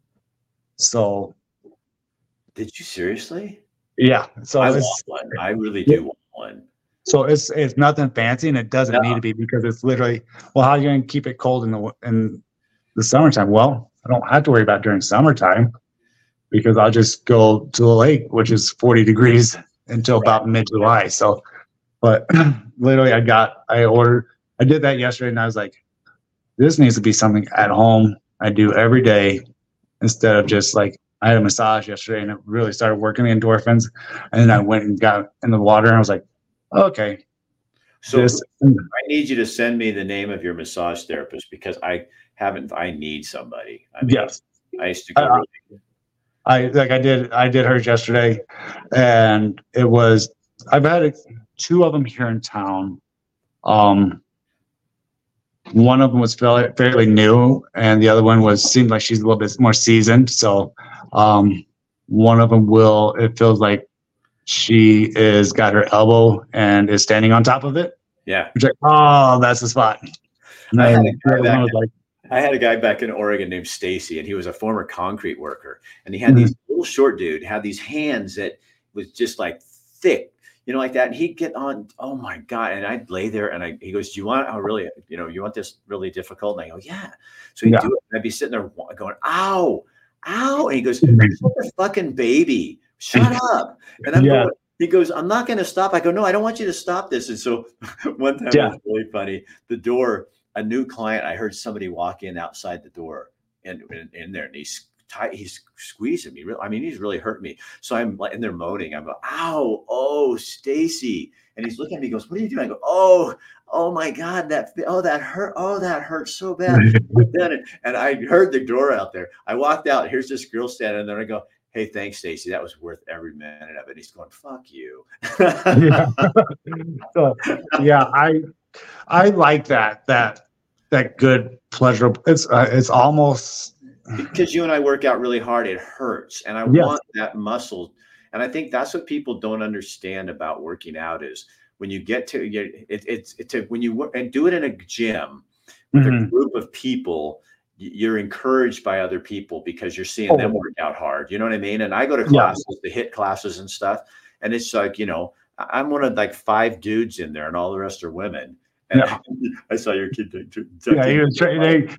So Did you seriously? yeah, so I it's want one. I really do want one. so it's it's nothing fancy, and it doesn't No. need to be, because it's literally, well, how are you going to keep it cold in the in the summertime? Well, I don't have to worry about during summertime, because I'll just go to the lake, which is forty degrees until about mid July. So, but literally, I got I ordered I did that yesterday, and I was like, this needs to be something at home I do every day, instead of just like, I had a massage yesterday and it really started working the endorphins, and then I went and got in the water and I was like, okay. So this, I need you to send me the name of your massage therapist, because I haven't. I need somebody. I mean, yes, I used to go. Uh, really, I like I did I did hers yesterday, and it was I've had two of them here in town. Um, one of them was fairly, fairly new, and the other one was seemed like she's a little bit more seasoned. So, um, one of them will it feels like she is got her elbow and is standing on top of it. yeah. It's like, oh, that's the spot. And I had then a the guy other back one was like, I had a guy back in Oregon named Stacy, and he was a former concrete worker. And he had these little short dude had these hands that was just like thick, you know, like that. And he'd get on, oh my God. And I'd lay there and I, he goes, do you want, oh, really, you know, you want this really difficult? And I go, yeah. So he'd Yeah. do it. And I'd be sitting there going, ow, ow. And he goes, you're such a fucking baby. Shut up. And I'm Yeah. going, he goes, I'm not going to stop. I go, no, I don't want you to stop this. And so one time Yeah. it was really funny. The door, a new client, I heard somebody walk in outside the door and in, in there, and he's tight, he's squeezing me. I mean, he's really hurt me. So I'm like in there moaning. I'm going, ow, oh, Stacy. And he's looking at me, he goes, what are you doing? I go, oh, oh my God, that, oh, that hurt. Oh, that hurt so bad. then, and I heard the door out there. I walked out. Here's this girl standing there. I go, hey, thanks, Stacy. That was worth every minute of it. He's going, fuck you. yeah. So, yeah, I I like that that that good pleasurable. It's uh, it's almost because you and I work out really hard. It hurts, and I yes. want that muscle. And I think that's what people don't understand about working out is when you get to it, it's it's a, when you work and do it in a gym with mm-hmm. a group of people. You're encouraged by other people because you're seeing oh. them work out hard. You know what I mean? And I go to classes, yeah. the HIIT classes and stuff. And it's like, you know, I'm one of like five dudes in there and all the rest are women. And yeah. I saw your kid. T- t- yeah, he was training.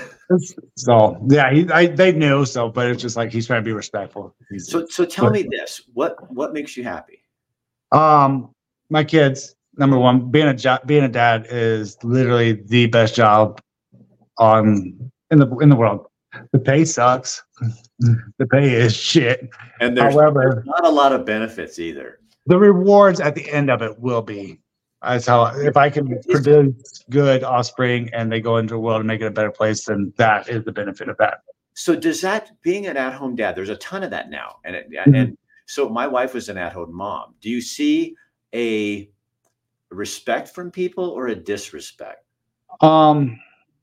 So yeah, he, I, they knew. So, but it's just like, he's trying to be respectful. He's, so, so tell but, me this, what, what makes you happy? Um, my kids, number one, being a job, being a dad is literally the best job on, in the in the world. The pay sucks. The pay is shit. And there's, However, there's not a lot of benefits either. The rewards at the end of it will be. That's how, if I can produce good offspring and they go into the world and make it a better place, then that is the benefit of that. So does that, being an at-home dad, there's a ton of that now. And it, mm-hmm. and so my wife was an at-home mom. Do you see a respect from people or a disrespect? Um.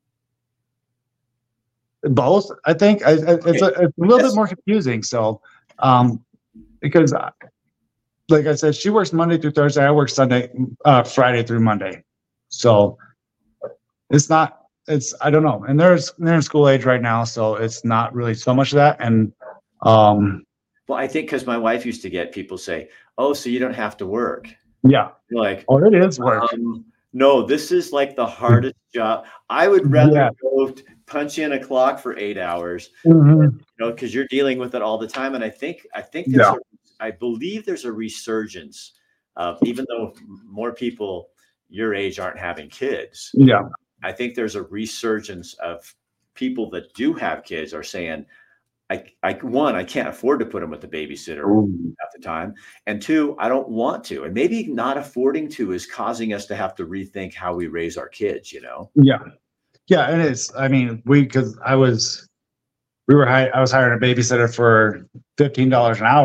Both, I think. I, I, it's, a, it's a little yes. bit more confusing. So, um, because, like I said, she works Monday through Thursday. I work Sunday, uh, Friday through Monday. So, it's not. It's I don't know. And there's they're in school age right now, so it's not really so much of that. And, um, well, I think because my wife used to get people say, "Oh, so you don't have to work." Yeah. You're like, oh, it is work. Um, no, this is like the hardest job. I would rather yeah. go. T- punch in a clock for eight hours, mm-hmm. you know, because you're dealing with it all the time. And I think, I think, there's yeah. a, I believe there's a resurgence of, even though more people your age aren't having kids. Yeah. I think there's a resurgence of people that do have kids are saying, I, I, one, I can't afford to put them with the babysitter Ooh. At the time. And two, I don't want to. And maybe not affording to is causing us to have to rethink how we raise our kids, you know? Yeah. Yeah, it is. I mean, we because I was, we were, I was hiring a babysitter for fifteen dollars an hour,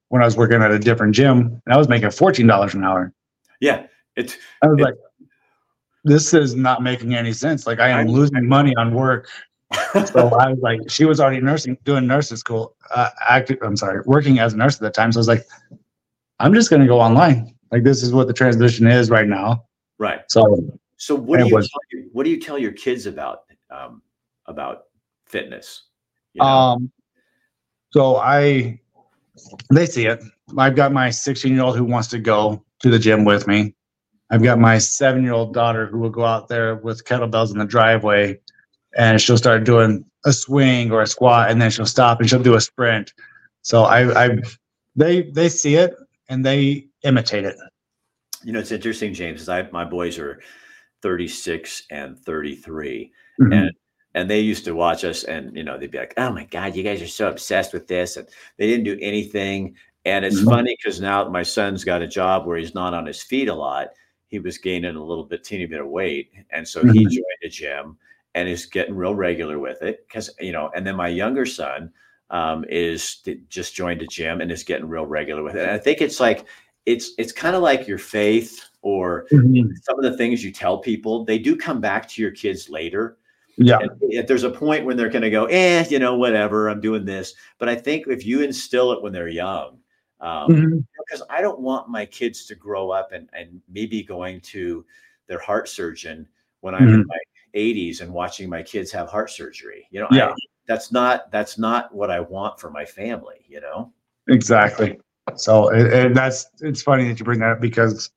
when I was working at a different gym, and I was making fourteen dollars an hour. Yeah, it's. I was It, like, this is not making any sense. Like I am I, losing money on work. So I was like, she was already nursing, doing nurses school, uh, active. I'm sorry, working as a nurse at the time. So I was like, I'm just going to go online. Like this is what the transition is right now. right. So, so what do you was, tell your, what do you tell your kids about um, about fitness? You know? Um. So I, they see it. I've got my sixteen year old who wants to go to the gym with me. I've got my seven year old daughter who will go out there with kettlebells in the driveway, and she'll start doing a swing or a squat, and then she'll stop and she'll do a sprint. So I, I, they, they see it and they imitate it. You know, it's interesting, James, is I, my boys are thirty-six and thirty-three, Mm-hmm. and and they used to watch us, and you know, they'd be like, "Oh my God, you guys are so obsessed with this," and they didn't do anything. And it's Mm-hmm. funny because now my son's got a job where he's not on his feet a lot. He was gaining a little bit, teeny bit of weight, and so Mm-hmm. he joined a gym and is getting real regular with it. Because you know, and then my younger son um, is just joined a gym and is getting real regular with it. And I think it's like it's it's kind of like your faith or Mm-hmm. some of the things you tell people. They do come back to your kids later. Yeah. And if there's a point when they're going to go, eh, you know, whatever, I'm doing this. But I think if you instill it when they're young, um, Mm-hmm. because I don't want my kids to grow up and, and maybe going to their heart surgeon when I'm Mm-hmm. in my eighties and watching my kids have heart surgery. You know, Yeah. I, that's not that's not what I want for my family, you know? Exactly. So it, and that's it's funny that you bring that up because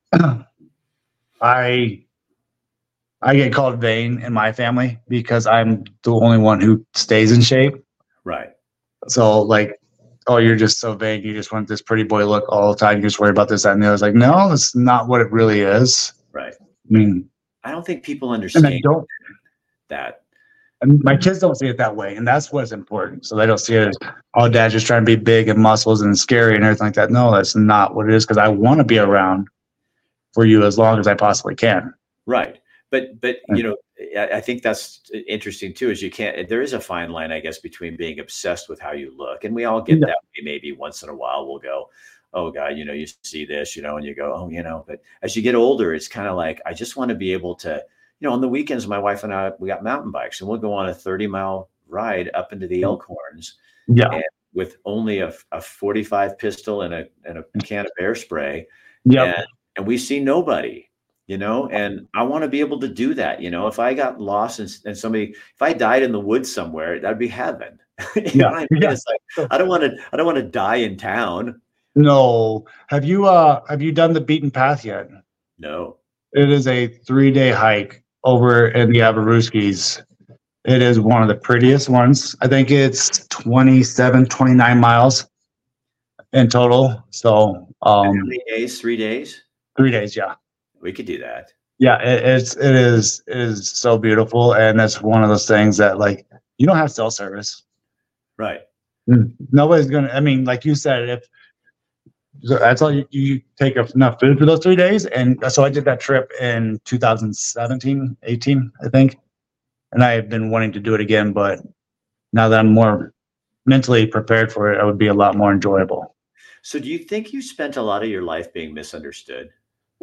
I I get called vain in my family because I'm the only one who stays in shape. Right. So like, oh, you're just so vain. You just want this pretty boy look all the time. You just worry about this, that, and the other. It's like, no, that's not what it really is. Right. I mean, I don't think people and I understand don't. that. And my kids don't see it that way, and that's what's important. So they don't see it as, oh, dad's just trying to be big and muscles and scary and everything like that. No, that's not what it is. Because I want to be around for you as long as I possibly can. Right. But, but you know, I, I think that's interesting too, is you can't, there is a fine line, I guess, between being obsessed with how you look. And we all get Yeah. that way. Maybe once in a while we'll go, oh God, you know, you see this, you know, and you go, oh, you know, but as you get older, it's kind of like, I just want to be able to, you know, on the weekends, my wife and I, we got mountain bikes and we'll go on a thirty mile ride up into the Elkhorns. Yeah. And with only a, a forty-five pistol and a, and a can of bear spray. Yeah. And, and we see nobody. You know, and I want to be able to do that. You know, if I got lost and, and somebody, if I died in the woods somewhere, that'd be heaven. you Yeah. know what I mean? Yeah. It's like, I don't want to, I don't want to die in town. No. Have you uh have you done the beaten path yet? No. It is a three day hike over in the Aberooskies. It is one of the prettiest ones. I think it's twenty-seven, twenty-nine miles in total. So And um how many days? Three days? three days, yeah. We could do that. Yeah, it, it's it is it is so beautiful, and that's one of those things that like you don't have cell service. Right. Nobody's gonna. I mean, like you said, if so that's all you, you take enough food for those three days, and so I did that trip in two thousand seventeen, eighteen, I think, and I have been wanting to do it again, but now that I'm more mentally prepared for it, it would be a lot more enjoyable. So do you think you spent a lot of your life being misunderstood?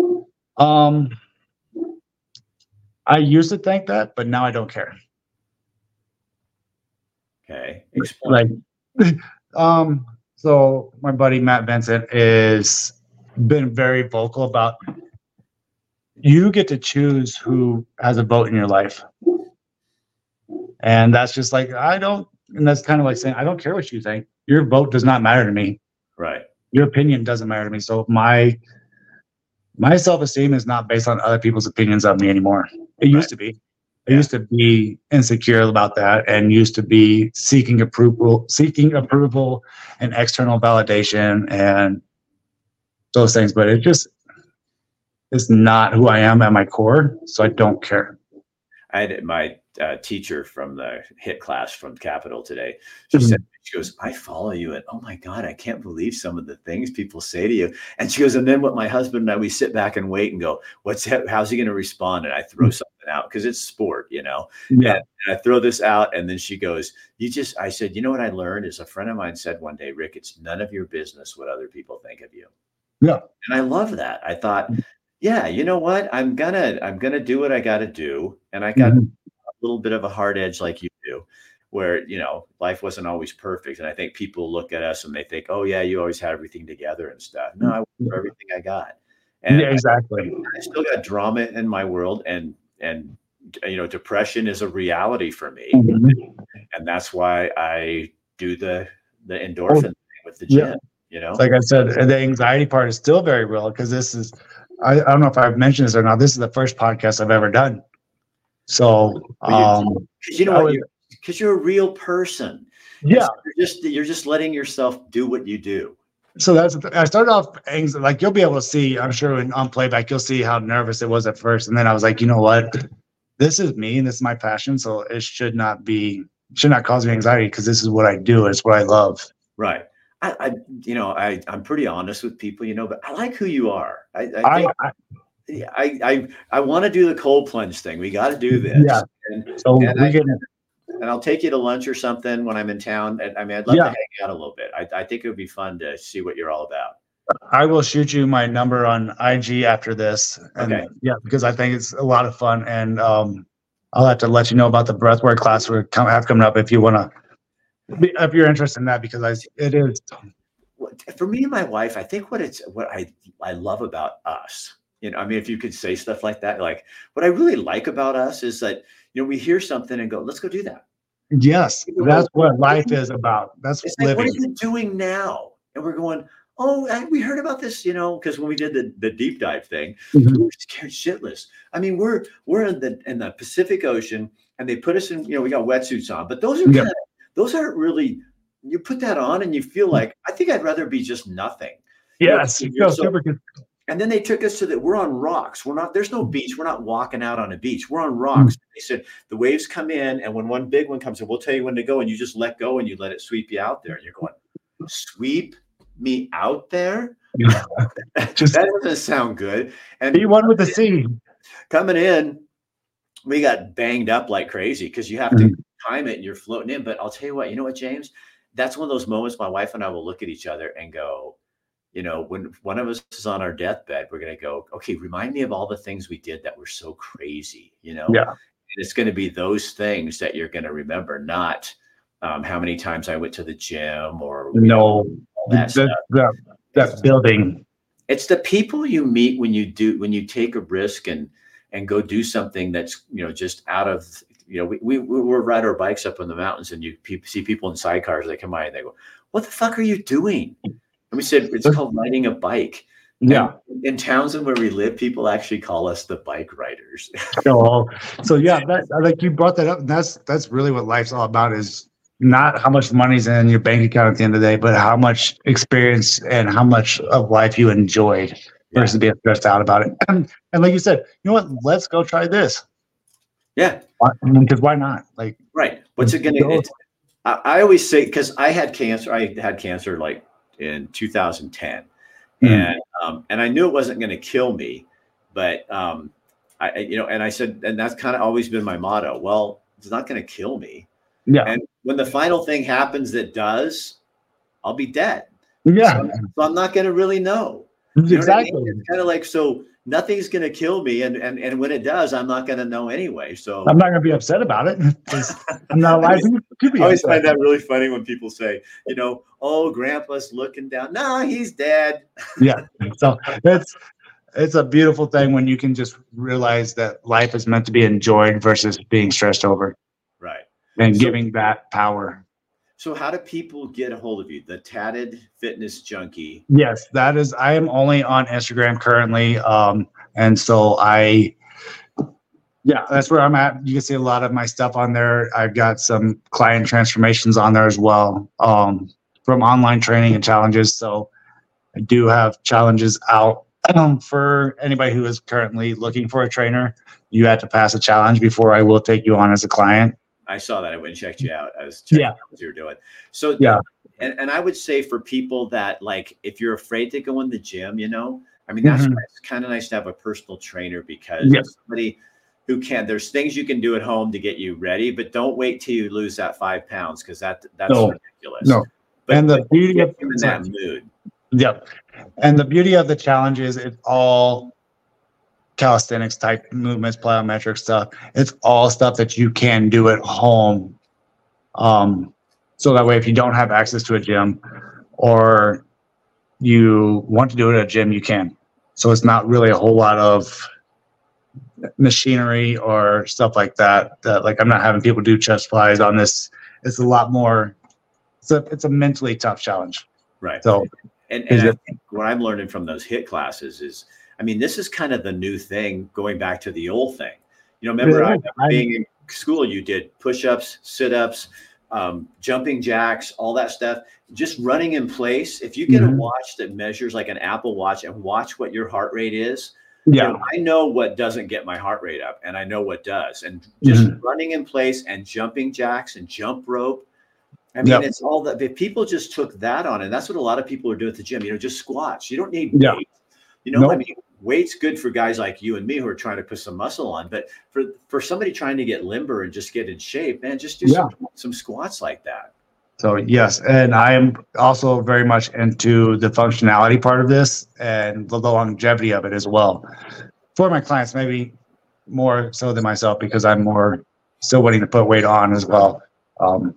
Um, I used to think that, but now I don't care. Okay. Explain. Like, um, so my buddy Matt Vincent is been very vocal about you get to choose who has a vote in your life. And that's just like, I don't, and that's kind of like saying, I don't care what you think. Your vote does not matter to me. Right. Your opinion doesn't matter to me. So my, my self-esteem is not based on other people's opinions of me anymore. It used Right. to be. I Yeah. used to be insecure about that and used to be seeking approval, seeking approval and external validation and those things. But it just is not who I am at my core. So I don't care. I had my uh, teacher from the HIT class from Capitol today. She Mhm. said, she goes, I follow you. And oh my God, I can't believe some of the things people say to you. And she goes, and then what my husband and I, we sit back and wait and go, what's that? How's he going to respond? And I throw something out because it's sport, you know. Yeah. And, and I throw this out, and then she goes, "You just," I said, "You know what I learned is a friend of mine said one day, Rick, it's none of your business what other people think of you." Yeah. And I love that. I thought, yeah, you know what? I'm gonna I'm gonna do what I got to do, and I got Mhm. a little bit of a hard edge like you do, where you know life wasn't always perfect, and I think people look at us and they think, "Oh yeah, you always had everything together and stuff." No, I went for everything I got, and Yeah, exactly. I still got drama in my world, and and you know, depression is a reality for me, Mhm. and that's why I do the the Oh, endorphin thing with the yeah. gym. You know, Like I said, the anxiety part is still very real because this is, I, I don't know if I've mentioned this or not. This is the first podcast I've ever done. So, Well, you, um, because you know I what, was, you because you're a real person, and yeah. so you're just you're just letting yourself do what you do. So that's, I started off anxiety. Like you'll be able to see, I'm sure in, on playback, you'll see how nervous it was at first. And then I was like, you know what? This is me and this is my passion. So it should not be, should not cause me anxiety because this is what I do. It's what I love. Right. I, I you know, I I'm pretty honest with people, you know, but I like who you are. I, I I, think I I I I want to do the cold plunge thing. We got to do yeah. this, and So and we I can, and I'll take you to lunch or something when I'm in town. And I mean, I'd love to yeah, hang out a little bit. I I think it would be fun to see what you're all about. I will shoot you my number on I G after this. And Okay. yeah, because I think it's a lot of fun. And um, I'll have to let you know about the breathwork class we come, have coming up if you want to, if you're interested in that, because I, it is. What- For me and my wife, I think what it's what I I love about us. You know, I mean, if you could say stuff like that, like what I really like about us is that you know we hear something and go, let's go do that. Yes, People that's go, what "What are life you-" is about. That's It's like, what are living. you doing now? And we're going, oh, I, we heard about this, you know, because when we did the, the deep dive thing, Mhm. we were scared shitless. I mean, we're we're in the in the Pacific Ocean, and they put us in, you know, we got wetsuits on, but those are Yeah. kind of those aren't really. You put that on, and you feel like I think I'd rather be just nothing. You know, Yes, you you're feel so super good. and then they took us to the we're on rocks. We're not there's no beach. We're not walking out on a beach. We're on Mm. rocks. They said the waves come in, and when one big one comes in, we'll tell you when to go, and you just let go and you let it sweep you out there. And you're going, sweep me out there? Yeah. Just That doesn't sound good. And be one with the sea. coming in, we got banged up like crazy because you have to Mhm. time it and you're floating in. But I'll tell you what, you know what, James? That's one of those moments my wife and I will look at each other and go, you know, when one of us is on our deathbed, we're going to go, okay, remind me of all the things we did that were so crazy, you know? Yeah. And it's going to be those things that you're going to remember, not um, how many times I went to the gym or you know, No, all that that, stuff. that, that building. It's the people you meet when you do when you take a risk and and go do something that's you know just out of you know we we we ride our bikes up in the mountains and you pe- see people in sidecars that come by and they go, what the fuck are you doing? And we said it's called riding a bike. Yeah. And in Townsend where we live, people actually call us the bike riders. So, so yeah, that like you brought that up. And that's that's really what life's all about is not how much money's in your bank account at the end of the day, but how much experience and how much of life you enjoyed Yeah. versus being stressed out about it. And, and like you said, you know what? Let's go try this. Yeah, Why- I mean, because why not? Like, right. What's it gonna? It's, I, I always say because I had cancer. I had cancer like in two thousand ten, Mhm. and um, and I knew it wasn't going to kill me, but um, I I- you know, and I said, and that's kind of always been my motto. Well, it's not going to kill me, yeah, and when the final thing happens that does, I'll be dead. yeah, So, so I'm not going to really know. You know what I mean? exactly. It's kind of like so nothing's going to kill me, and and and when it does, I'm not going to know anyway. So I'm not gonna be upset about it because I'm not alive to be I always upset. find that really funny when people say, you know, oh, grandpa's looking down. No, he's dead. Yeah, so it's it's a beautiful thing when you can just realize that life is meant to be enjoyed versus being stressed over Right. and So- giving that power. So how do people get a hold of you? The Tatted Fitness Junkie. Yes, that is. I am only on Instagram currently, um, and so I, yeah, that's where I'm at. You can see a lot of my stuff on there. I've got some client transformations on there as well, um, from online training and challenges. So I do have challenges out um, for anybody who is currently looking for a trainer. You have to pass a challenge before I will take you on as a client. I saw that. I went and checked you out. I was checking Yeah. out what you were doing. So Yeah. and, and I would say for people that like if you're afraid to go in the gym, you know, I mean that's Mhm. why it's kind of nice to have a personal trainer because Yeah. if somebody who can. There's things you can do at home to get you ready, but don't wait till you lose that five pounds because that that's No, ridiculous. No, but, and the but beauty of in that mood. Yep, and the beauty of the challenge is it's all calisthenics type movements, plyometric stuff. It's all stuff that you can do at home. Um, so that way, if you don't have access to a gym or you want to do it at a gym, you can. So it's not really a whole lot of machinery or stuff like that. That like I'm not having people do chest flies on this. It's a lot more. It's a it's a mentally tough challenge. Right. So, and, and I think what I'm learning from those HIIT classes is, I mean, this is kind of the new thing going back to the old thing. You know, remember, yeah, I remember being in school, you did push-ups, sit-ups, um, jumping jacks, all that stuff, just running in place. If you get mm-hmm. a watch that measures like an Apple Watch and watch what your heart rate is, yeah, you know, I know what doesn't get my heart rate up and I know what does. And just mm-hmm. running in place and jumping jacks and jump rope. I mean, yep. it's all that. If people just took that on, and that's what a lot of people are doing at the gym, you know, just squats. You don't need yeah. weight. You know, nope. I mean, weight's good for guys like you and me who are trying to put some muscle on, but for, for somebody trying to get limber and just get in shape, man, just do yeah. some, some squats like that. So yes, and I am also very much into the functionality part of this and the longevity of it as well. For my clients, maybe more so than myself because I'm more still waiting to put weight on as well. Um,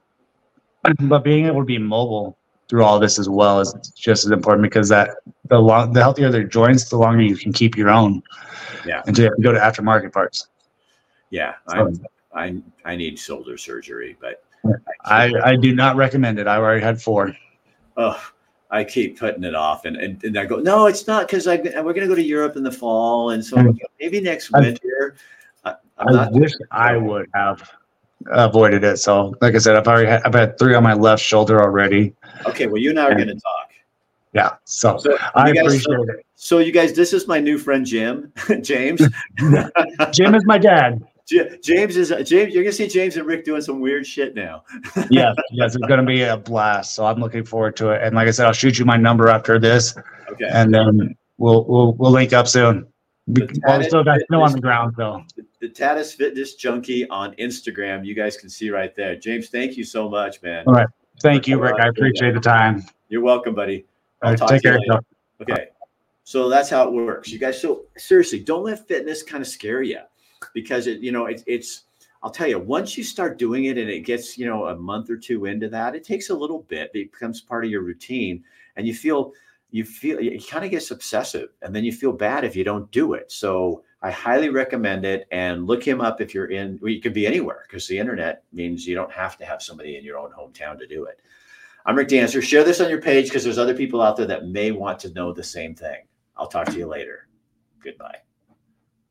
but being able to be mobile through all this as well is just as important because that the long, the healthier their joints, the longer you can keep your own. Yeah. Until you have to go to aftermarket parts. Yeah, so, I I I need shoulder surgery, but I I do not recommend it. I already had four. Oh, I keep putting it off, and and, and I go, no, it's not because I we're gonna go to Europe in the fall, and so mm. maybe next winter. I, I'm I not wish I would have avoided it. So, like I said, I've already had, I've had three on my left shoulder already. Okay, well, you and I are going to talk. Yeah, so, so I guys, appreciate so, it. So, you guys, this is my new friend Jim, James. Jim is my dad. J- James is James. You're going to see James and Rick doing some weird shit now. yes, yes, it's going to be a blast. So I'm looking forward to it. And like I said, I'll shoot you my number after this. Okay. And then we'll we'll we'll link up soon. Well, still got snow on the ground though. The, the Tatis Fitness Junkie on Instagram. You guys can see right there. James, thank you so much, man. All right. Thank you, Rick. I appreciate the time. You're welcome, buddy. I'll right, talk take to you care. later. Okay. So that's how it works. You guys, so seriously, don't let fitness kind of scare you because it, you know, it, it's, I'll tell you, once you start doing it and it gets, you know, a month or two into that, it takes a little bit. It becomes part of your routine and you feel, you feel, it kind of gets obsessive and then you feel bad if you don't do it. So I highly recommend it and look him up if you're in, well, you could be anywhere because the internet means you don't have to have somebody in your own hometown to do it. I'm Rick Dancer. Share this on your page because there's other people out there that may want to know the same thing. I'll talk to you later. Goodbye.